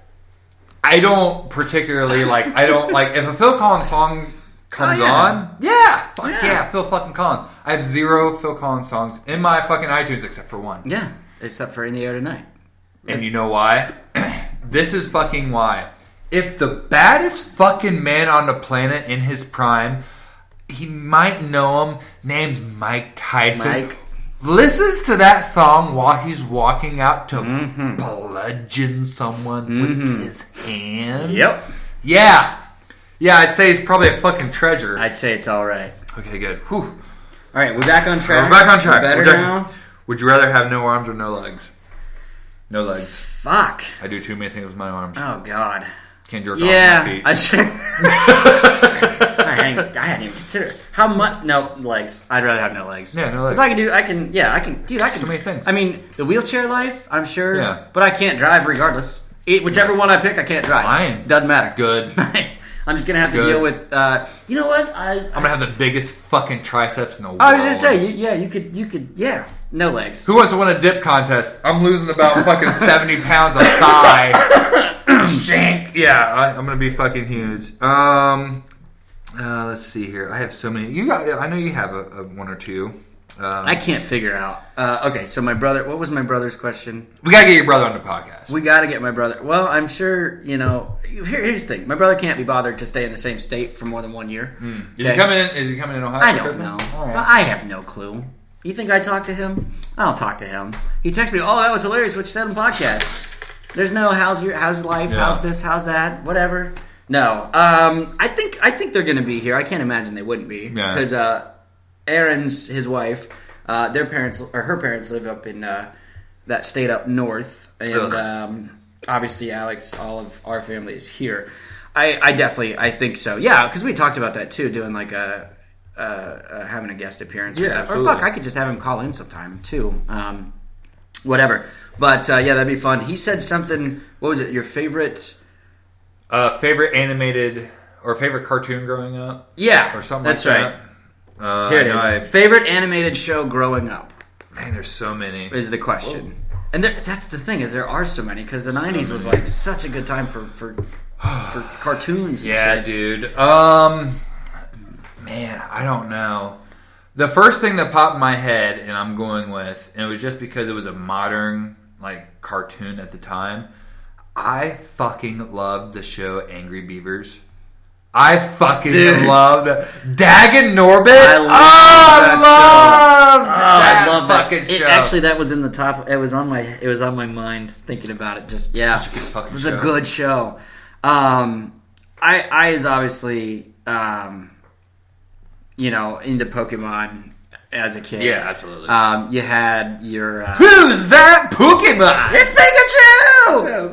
I don't particularly like. I don't like if a Phil Collins song comes Oh, yeah. on. Yeah, fuck yeah. Yeah. Phil fucking Collins. I have zero Phil Collins songs in my fucking iTunes except for one. Yeah, except for In the Air Tonight. And you know why? This is fucking why. If the baddest fucking man on the planet in his prime, he might know him, name's Mike Tyson, Mike. listens to that song while he's walking out to Mm-hmm. bludgeon someone with his hands. Yep. Yeah. Yeah, I'd say he's probably a fucking treasure. I'd say it's all right. Okay, good. Whew. All right, we're back on track. We're back on track. We're better We're done. now. Would you rather have no arms or no legs? No legs. Fuck. I do too many things with my arms. Oh God. Can't jerk Yeah. off my feet. I should. I hadn't, I hadn't even considered how much. No legs. I'd rather have no legs. Yeah, no legs. 'Cause I can do. I can. Yeah, I can. Dude, I can. So many things. I mean, the wheelchair life. I'm sure. Yeah. But I can't drive regardless. It, whichever one I pick, I can't drive. Fine. Doesn't matter. Good. I'm just gonna have to Good. deal with. Uh, you know what? I. I'm gonna have the biggest fucking triceps in the world. I was gonna say, you, yeah, you could, you could, yeah, no legs. Who wants to win a dip contest? I'm losing about fucking seventy pounds of thigh. Shank. Yeah, I, I'm gonna be fucking huge. Um, uh, let's see here. I have so many. You got? I know you have a, a one or two. Um, I can't figure out. Uh, okay, so my brother. What was my brother's question? we gotta get your brother on the podcast. We got to get my brother. Well, I'm sure you know. Here, here's the thing: my brother can't be bothered to stay in the same state for more than one year. Is he coming in? Is he coming in Ohio? I for don't Christmas? know, All right. but I have no clue. You think I talk to him? I don't talk to him. He texts me, "Oh, that was hilarious! What you said on the podcast." There's no how's your how's life? Yeah. How's this? How's that? Whatever. No. Um, I think I think they're going to be here. I can't imagine they wouldn't be Yeah. because uh, Aaron's his wife. Uh, their parents or her parents live up in uh, that state up north, and Ugh. um, obviously Alex, all of our family is here. I, I definitely I think so. Yeah, because we talked about that too, doing like a uh, uh, having a guest appearance. Yeah, with that. Or absolutely. fuck, I could just have him call in sometime too. Um, whatever. But uh, yeah, that'd be fun. He said something. What was it? Your favorite? Uh, favorite animated or favorite cartoon growing up, Yeah, or something that's like right. that. Uh, Here it I know is. I- Favorite animated show growing up man, there's so many. is the question. And there, that's the thing is there are so many because the nineties was like such a good time for for, for cartoons. And Yeah, shit. dude. Um, man, I don't know. The first thing that popped in my head, and I'm going with, and it was just because it was a modern like cartoon at the time. I fucking loved the show Angry Beavers. I fucking Dude. loved Dag and Norbit. I love oh, that I loved Oh, that I love fucking that. It, show. actually, that was in the top. It was on my. It was on my mind thinking about it. Just yeah, Such a good fucking it was show. a good show. Um, I I is obviously um, you know, into Pokemon as a kid. Yeah, absolutely. Um, you had your uh, Who's that Pokemon? it's Pikachu.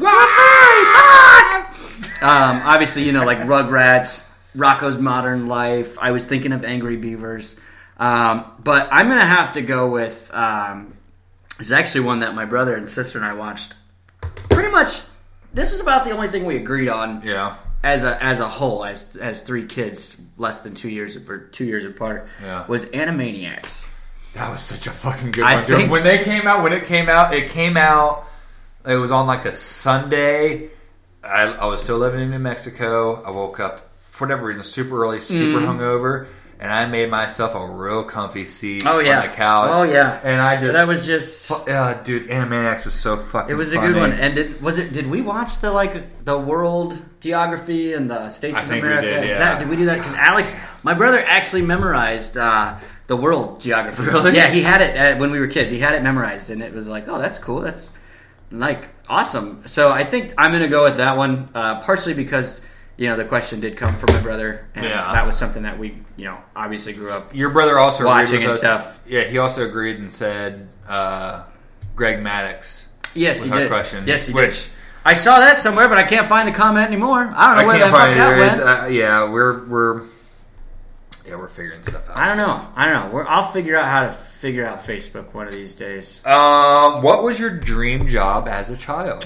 Why? Um, obviously, you know, like Rugrats, Rocco's Modern Life. I was thinking of Angry Beavers. Um, but I'm going to have to go with... Um, it's actually one that my brother and sister and I watched. Pretty much, this was about the only thing we agreed on. Yeah. as a as a whole, as as three kids less than two years or two years apart, yeah. was Animaniacs. That was such a fucking good I one. think, dude. When they came out, when it came out, it came out. It was on like a Sunday. I, I was still living in New Mexico. I woke up for whatever reason super early, super mm. hungover. And I made myself a real comfy seat oh, yeah. on the couch. Oh yeah, and I just that was just, uh, dude. Animaniacs was so fucking. It was funny. a good one. And did, was it? Did we watch the like the world geography and the states I of think America? We did, yeah. Is that, did we do that? Because Alex, my brother, actually memorized uh, the world geography. Really? Yeah, he had it uh, when we were kids. He had it memorized, and it was like, oh, that's cool. That's like awesome. So I think I'm gonna go with that one, uh, partially because. You know, the question did come from my brother, and yeah. that was something that we, you know, obviously grew up. Your brother also watching agreed with and us. stuff. Yeah, he also agreed and said uh, Greg Maddox. Yes, he did. Question, yes, he which, did. I saw that somewhere, but I can't find the comment anymore. I don't know I where the fuck that went. Uh, yeah, we're we're yeah we're figuring stuff out. I don't know. I don't know. We're, I'll figure out how to figure out Facebook one of these days. Um, what was your dream job as a child?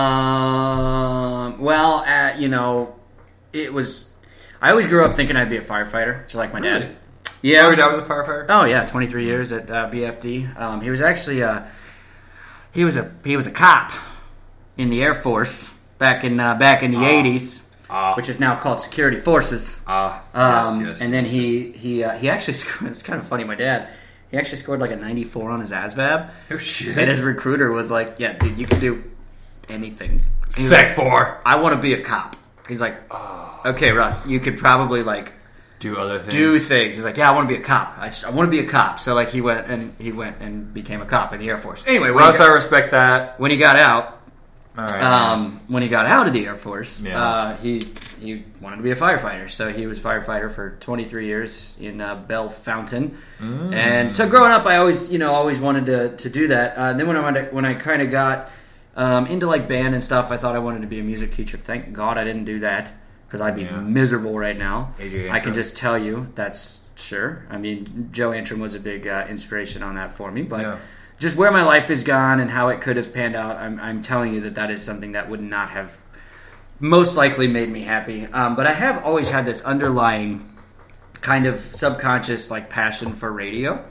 Um, well, uh, you know. It was. I always grew up thinking I'd be a firefighter, just like my really? dad. Yeah, oh, your dad was a firefighter. Oh yeah, twenty-three years at uh, B F D. Um, he was actually uh, he was a he was a cop in the Air Force back in uh, back in the eighties, uh, uh, which is now called Security Forces. Ah, uh, um, yes, yes, and then yes, he yes. he uh, he actually scored, it's kind of funny. My dad he actually scored like a ninety-four on his A S V A B. Oh shit! And his recruiter was like, "Yeah, dude, you can do anything." Sec four. I want to be a cop. He's like, oh, okay, Russ, you could probably like do other things. Do things. He's like, yeah, I want to be a cop. I, just, I want to be a cop. So like he went and he went and became a cop in the Air Force. Anyway, when Russ, got, I respect that. When he got out, all right. Um, when he got out of the Air Force, yeah. uh, he he wanted to be a firefighter. So he was a firefighter for twenty-three years in uh, Bellefontaine. Mm. And so growing up, I always you know always wanted to to do that. Uh, and then when I when I kind of got um, into like band and stuff, I thought I wanted to be a music teacher. Thank God I didn't do that. Because I'd be yeah. miserable right now. I can just tell you that's sure. I mean, Joe Antrim was a big uh, inspiration on that for me. But yeah. just where my life has gone and how it could have panned out, I'm, I'm telling you that that is something that would not have most likely made me happy. Um, but I have always had this underlying kind of subconscious like passion for radio.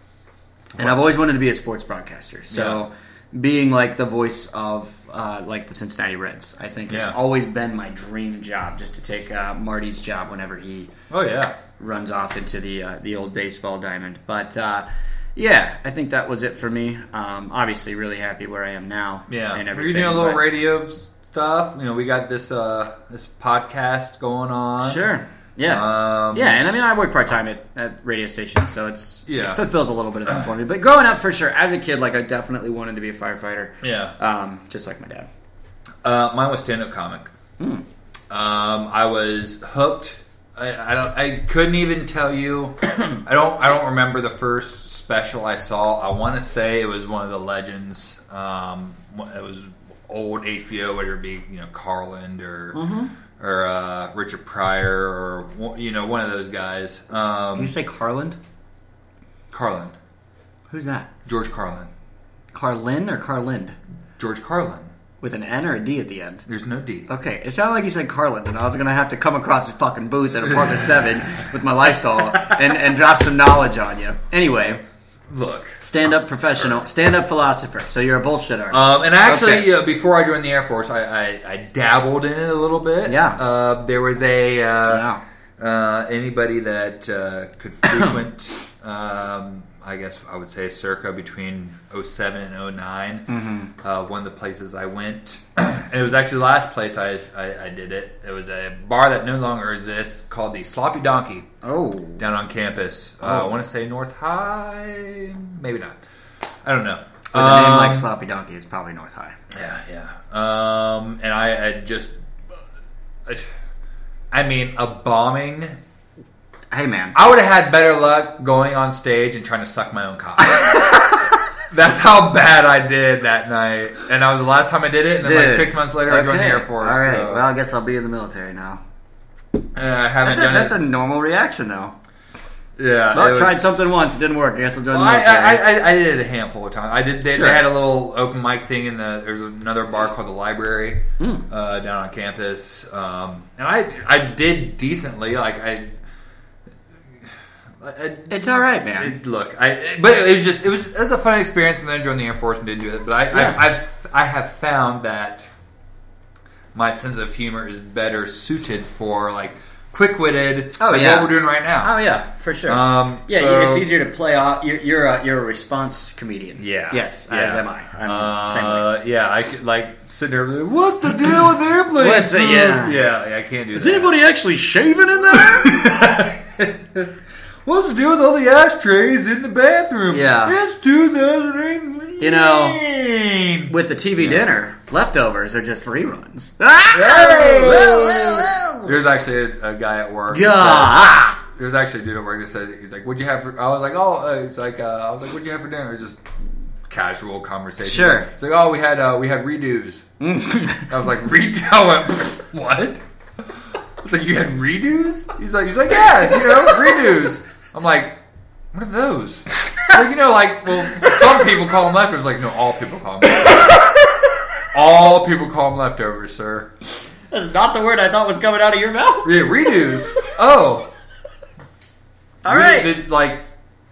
And wow. I've always wanted to be a sports broadcaster. So yeah. being like the voice of uh, like the Cincinnati Reds, I think yeah. has always been my dream job. Just to take uh, Marty's job whenever he oh yeah runs off into the uh, the old baseball diamond. But uh, yeah, I think that was it for me. Um, obviously, really happy where I am now. Yeah, and everything. We're doing a little but, radio stuff. You know, we got this uh, this podcast going on. Sure. Yeah, um, yeah, and I mean, I work part time at, at radio stations, so it's yeah. it fulfills a little bit of that for me. But growing up, for sure, as a kid, like I definitely wanted to be a firefighter. Yeah, um, just like my dad. Uh, mine was stand up comic. Mm. Um, I was hooked. I, I don't. I couldn't even tell you. I don't. I don't remember the first special I saw. I want to say it was one of the Legends. Um, it was old H B O, whether it be you know Carlin or. Mm-hmm. Or uh, Richard Pryor, or you know, one of those guys. Um, Did you say Carlin? Carlin. Who's that? George Carlin. Carlin or Carlind? George Carlin. With an N or a D at the end? There's no D. Okay, it sounded like you said Carlin, and I was going to have to come across his fucking booth at Apartment seven with my Lysol and, and drop some knowledge on you. Anyway. Look, stand-up professional, stand-up philosopher. So you're a bullshit artist. Um, and actually, okay. uh, before I joined the Air Force, I, I, I dabbled in it a little bit. Yeah. Uh, there was a uh, yeah. uh, anybody that uh, could frequent. um, I guess I would say circa between oh seven and oh nine. Mm-hmm. Uh, one of the places I went, and it was actually the last place I, I I did it. It was a bar that no longer exists called the Sloppy Donkey. Oh, down on campus. Oh. Uh, I want to say North High, maybe not. I don't know. With a um, name like Sloppy Donkey, it's probably North High. Yeah, yeah. Um, and I, I just, I, I mean, a bombing. Hey, man. I would have had better luck going on stage and trying to suck my own cock. That's how bad I did that night. And that was the last time I did it. And then Dude. like six months later, okay. I joined the Air Force. All right. So. Well, I guess I'll be in the military now. Uh, I haven't that's done a, it. That's a normal reaction, though. Yeah, Well, I it tried was- something once, it didn't work. I guess I'll join Well, the I, military. I, I, I did it a handful of times. I did. They, Sure. they had a little open mic thing in the. There's another bar called the Library Mm. uh, down on campus, um, and I I did decently. Like I, I It's all right, man. it- look, I but it was just it was it was a fun experience, and then I joined the Air Force and didn't do it. But I Yeah. I, I've, I have found that my sense of humor is better suited for like quick-witted, Oh, like yeah. what we're doing right now. Oh yeah, for sure. Um, yeah, so- it's easier to play off. You're you're a, you're a response comedian. Yeah. Yes, Yeah. as am I. I'm same way. Uh, yeah, I could, like sitting there. Like, what's the deal with airplanes? What's the- yeah. yeah, yeah, I can't do Is that. anybody actually shaving in there? What's the deal with all the ashtrays in the bathroom? Yeah. It's two thousand eight. You know, With the T V dinner, leftovers are just reruns. Hey! There's actually a, a guy at work. that God. said- There's actually a dude at work that said, he's like, "What'd you have for?" I was like, "Oh, uh, it's like, uh, I was like, what'd you have for dinner?" Just casual conversation. Sure. It's like, "Oh, we had uh, we had redos." I was like, "Redo?" I went, "What?" I was like, "You had redos?" He's like, "He's like, yeah, you know, redos." I'm like, "What are those?" Like, you know, like, well, some people call them leftovers. Like, no, all people call them leftovers. All people call them leftovers, sir. That's not the word I thought was coming out of your mouth. Yeah, redos. Oh. All Re- right. did, like,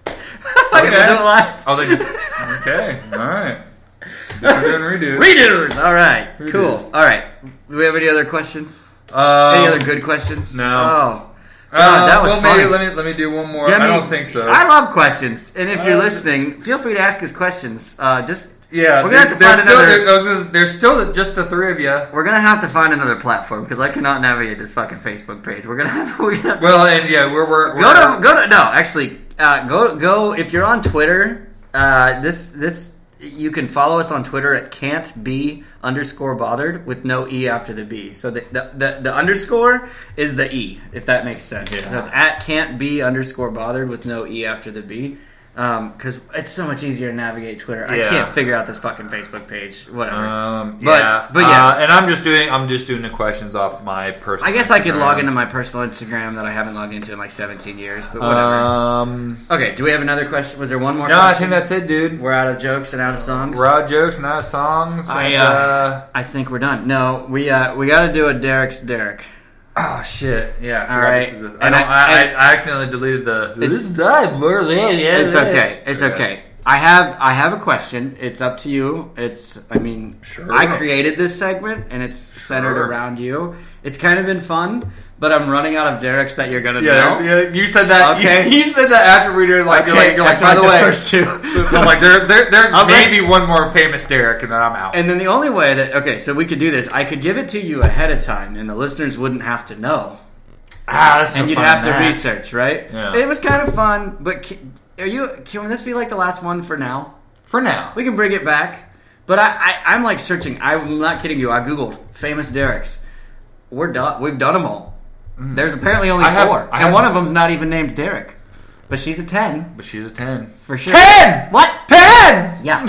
I'm gonna do it live. I was like, okay, all right. We're doing redos. Redos. All right. Redos. Cool. All right. Do we have any other questions? Um, Any other good questions? no. Oh. uh, God, that was well, funny. maybe let me let me do one more. Yeah, I mean, don't think so. I love questions, and if you're Uh, listening, feel free to ask us questions. Uh, just yeah, we're gonna have to there's find still, another. there- those- there's still just the three of you. We're gonna have to find another platform because I cannot navigate this fucking Facebook page. We're gonna have. We're gonna have to Well, and yeah, we're we're, we're go to go to no. Actually, uh, go go if you're on Twitter. Uh, this this you can follow us on Twitter at can't be underscore bothered with no e after the b. So the the, the, the underscore is the e, if that makes sense. Yeah. So it's at can't be underscore bothered with no e after the b. Because it's so much easier to navigate Twitter. I Yeah. can't figure out this fucking Facebook page. Whatever. Um, But- yeah, but yeah. uh, and I'm just doing I'm just doing the questions off my personal. I guess I could Instagram. log into my personal Instagram that I haven't logged into in like seventeen years, but whatever. Um, Okay, do we have another question? Was there one more no, I question? think that's it, dude. We're out of jokes and out of songs? We're out of jokes and out of songs. I, and, uh, uh, I think we're done. No, we uh, we got to do a Derek's Derek. oh shit! Yeah, I forgot All right. this is a- I, And don't, I- I, and- I, I accidentally deleted the. It's- This is that blur. Yeah, It's okay. It's okay. I have I have a question. It's up to you. It's I mean, Sure. I created this segment and it's centered Sure. around you. It's kind of been fun, but I'm running out of Derek's that you're gonna Yeah, know. yeah, you said that. Okay. You, you said that after we did like, you're Okay, like, you're like after, by like, the way, first two. I'm like there, there, there's Unless- maybe one more famous Derek, and then I'm out. And then the only way that okay, so we could do this. I could give it to you ahead of time, and the listeners wouldn't have to know. ah, that's no And you'd fun have in to that. research, right? Yeah. It was kind of fun, but can, are you? Can this be like the last one for now? for now. We can bring it back, but I, I I'm like searching. I'm not kidding you. I googled famous Dereks. We're done. We've done them all. There's apparently only I have- four, I and have- one of them's not even named Derek, but she's a ten But she's a ten. for sure. Ten. What? Ten. Yeah.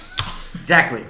Exactly.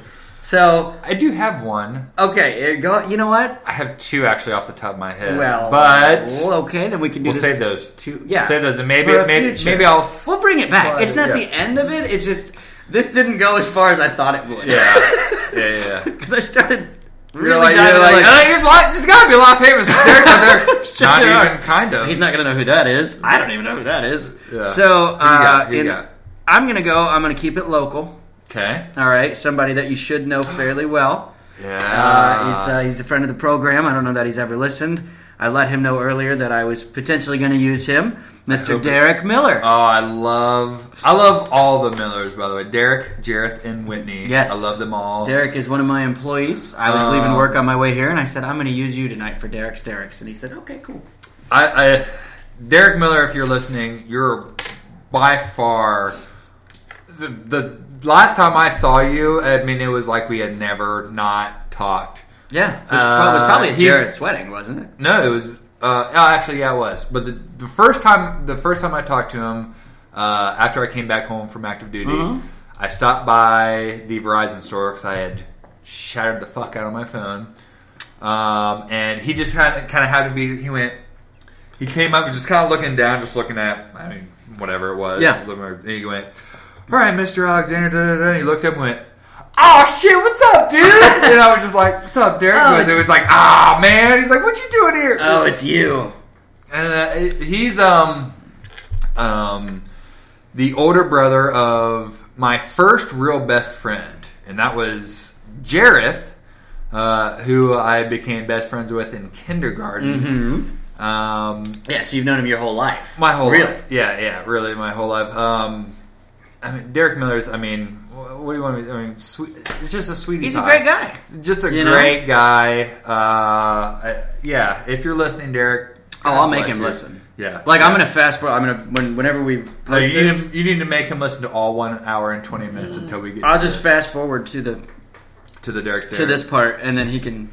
So I do have one. okay, uh, go. You know what? I have two actually off the top of my head. Well, but well, okay, then we can do. we'll this save those. Two, yeah, Save those, and maybe For a maybe, future. maybe I'll. We'll bring it back. slide It's not yeah. the end of it. It's just this didn't go as far as I thought it would. Yeah, yeah, yeah. Because I started really You're like, diving you're like, like, "Uh, there's, a lot, there's got to be a lot of famous Derek's out there. Sure Not there even are. kind of. He's not gonna know who that is. I don't even know who that is. Yeah. So uh, got? Who you in- got? I'm gonna go. I'm gonna keep it local. Okay. All right, somebody that you should know fairly well. Yeah. Uh, he's uh, he's a friend of the program. I don't know that he's ever listened. I let him know earlier that I was potentially going to use him, Mister hope it- Derek Miller. Oh, I love, I love all the Millers, by the way. Derek, Jareth, and Whitney. Yes. I love them all. Derek is one of my employees. I was Um, leaving work on my way here, and I said, I'm going to use you tonight for Derek's Derek's. And he said, okay, cool. I, I, Derek Miller, if you're listening, you're by far the the last time I saw you. I mean, it was like we had never not talked. Yeah, which Uh, was probably at he- Jarrett's wedding, wasn't it? No, it was. Uh, oh, actually, yeah, it was. But the, the first time, the first time I talked to him, uh, after I came back home from active duty, Mhm. I stopped by the Verizon store because I had shattered the fuck out of my phone, um, and he just kind of kind of had to be. He went. He came up and just kind of looking down, just looking at. I mean, whatever it was. Yeah. And he went, all right, Mister Alexander. Da, da, da. And he looked up and went, oh shit, what's up, dude? And I was just like, what's up, Derek? Oh, and it was like, ah, oh, man. He's like, what you doing here? Oh, it's you. And uh, he's um um the older brother of my first real best friend, and that was Jareth, uh, who I became best friends with in kindergarten. Mm-hmm. Um, yeah, so you've known him your whole life. My whole really? life. Yeah, yeah, really, my whole life. Um, I mean, Derek Miller's. I mean. What do you want me to I mean, sweet, it's just a sweetie He's pie. a great guy. Just a you great know? guy. Uh, I, yeah, if you're listening, Derek. Oh, I'll make bless him you. listen. Yeah. Like, yeah. I'm going to fast forward. I'm going to, when, whenever we No, post you, need this, to, you need to make him listen to all one hour and twenty minutes until we get I'll to just this. fast forward to the to the Derek's Derek. to this part, and then he can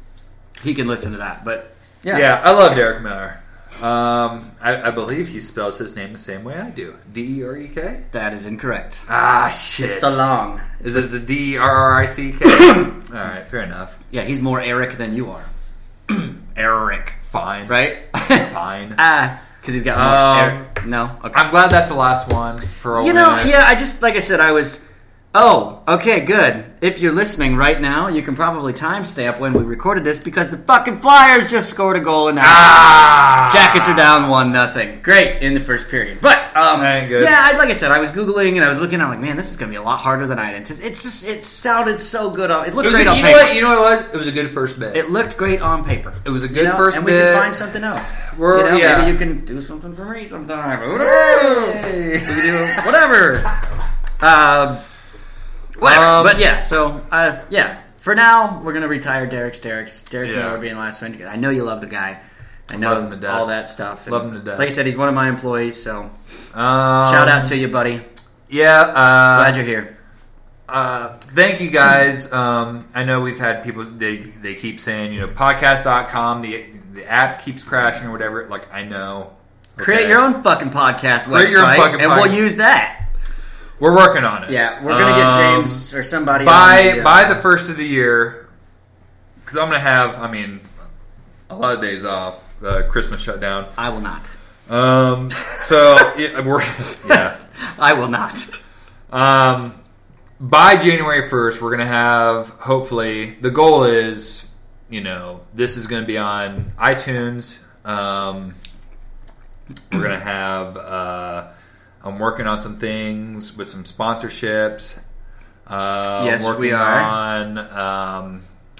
he can listen to that. But, yeah. Yeah, I love Derek Miller. Um, I, I believe he spells his name the same way I do. D E R E K? That is incorrect. Ah, shit. It's the long. It's Is it the D E R R I C K? Alright, fair enough. Yeah, he's more Eric than you are. Eric. Fine. Right? Fine. Ah, because he's got more Um, Eric. No? Okay. I'm glad that's the last one for a You know, minute. yeah, I just, like I said, I was, oh, okay, good. If you're listening right now, you can probably timestamp when we recorded this because the fucking Flyers just scored a goal in that. Ah! Jackets are down one nothing. Great in the first period. But, um, That ain't good. yeah, I, like I said, I was Googling and I was looking, I'm like, man, this is going to be a lot harder than I had anticipated. It's just, it sounded so good. On, it looked It was great a, on you paper. know what? You know what it was? It was a good first bit. It looked great on paper. It was a good You know, first and bit. we can find something else. We're- you know, yeah. maybe you can do something for me sometime. Hey. We can do whatever. Um, whatever. Um, but yeah, so uh, yeah. For now, we're gonna retire Derek's Derek's Derek Yeah. Miller being last one. I know you love the guy. I know Love him to death. all that stuff. Love him to death. Like I said, he's one of my employees. So Um, shout out to you, buddy. Yeah. Uh, Glad you're here. Uh, thank you guys. Um, I know we've had people, they they keep saying, you know, podcast dot com, the the app keeps crashing or whatever. Like, I know. Create Okay. your own fucking podcast Create website, your own fucking and pod- we'll use that. We're working on it. Yeah, we're gonna get Um, James or somebody by on the, uh, by the first of the year, because I'm gonna have, I mean, a lot of days off. Uh, Christmas shutdown. I will not. Um, so yeah, we're yeah. I will not. Um, by January first, we're gonna have, hopefully, the goal is, you know, this is gonna be on iTunes. Um, we're gonna have. Uh, I'm working on some things with some sponsorships. Uh, Yes, I'm working we are. on. Um,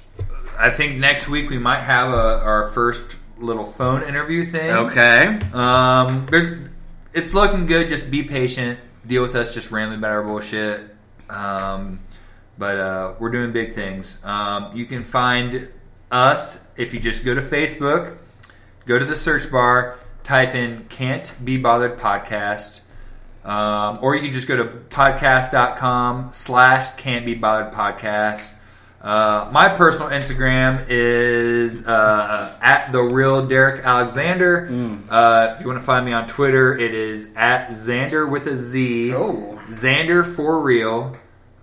I think next week we might have a, our first little phone interview thing. Okay. Um, there's, it's looking good. Just be patient. Deal with us just rambling about our bullshit. Um, but uh, we're doing big things. Um, you can find us if you just go to Facebook, go to the search bar, type in Can't Be Bothered Podcast. Um, or you can just go to podcast.com slash Can't Be Bothered Podcast. Uh, my personal Instagram is uh, at the real Derek Alexander. Mm. Uh, if you want to find me on Twitter, it is at Xander with a Z. Oh. Xander for real.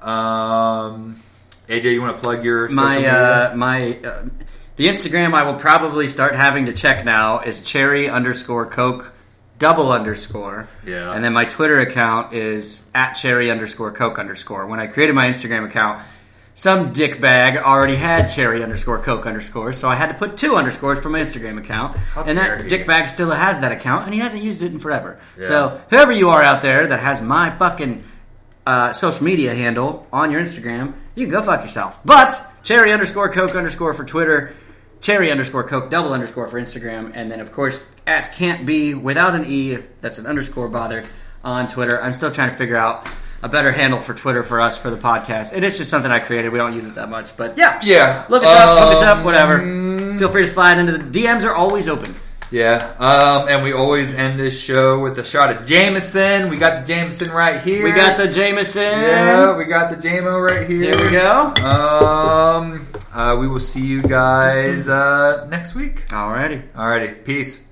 Um, A J, you want to plug your social My media? uh, my uh, the Instagram I will probably start having to check now is cherry underscore coke double underscore. Yeah. And then my Twitter account is at cherry underscore coke underscore. When I created my Instagram account, some dickbag already had cherry underscore coke underscore, so I had to put two underscores for my Instagram account. How and dare that he. dickbag still has that account, and he hasn't used it in forever. Yeah. So whoever you are out there that has my fucking uh, social media handle on your Instagram, you can go fuck yourself. But cherry underscore coke underscore for Twitter, cherry underscore coke double underscore for Instagram, and then of course at can't be without an e, that's an underscore bothered on Twitter. I'm still trying to figure out a better handle for Twitter for us for the podcast. It is just something I created. We don't use it that much, but yeah, Yeah. look us up, look us up, Um, whatever. Feel free to slide into the D Ms are always open. Yeah, um, and we always end this show with a shot of Jameson. We got the Jameson right here. We got the Jameson. Yeah, we got the J M O right here. Here we go. Um, uh, we will see you guys uh, next week. Alrighty. Alrighty, peace.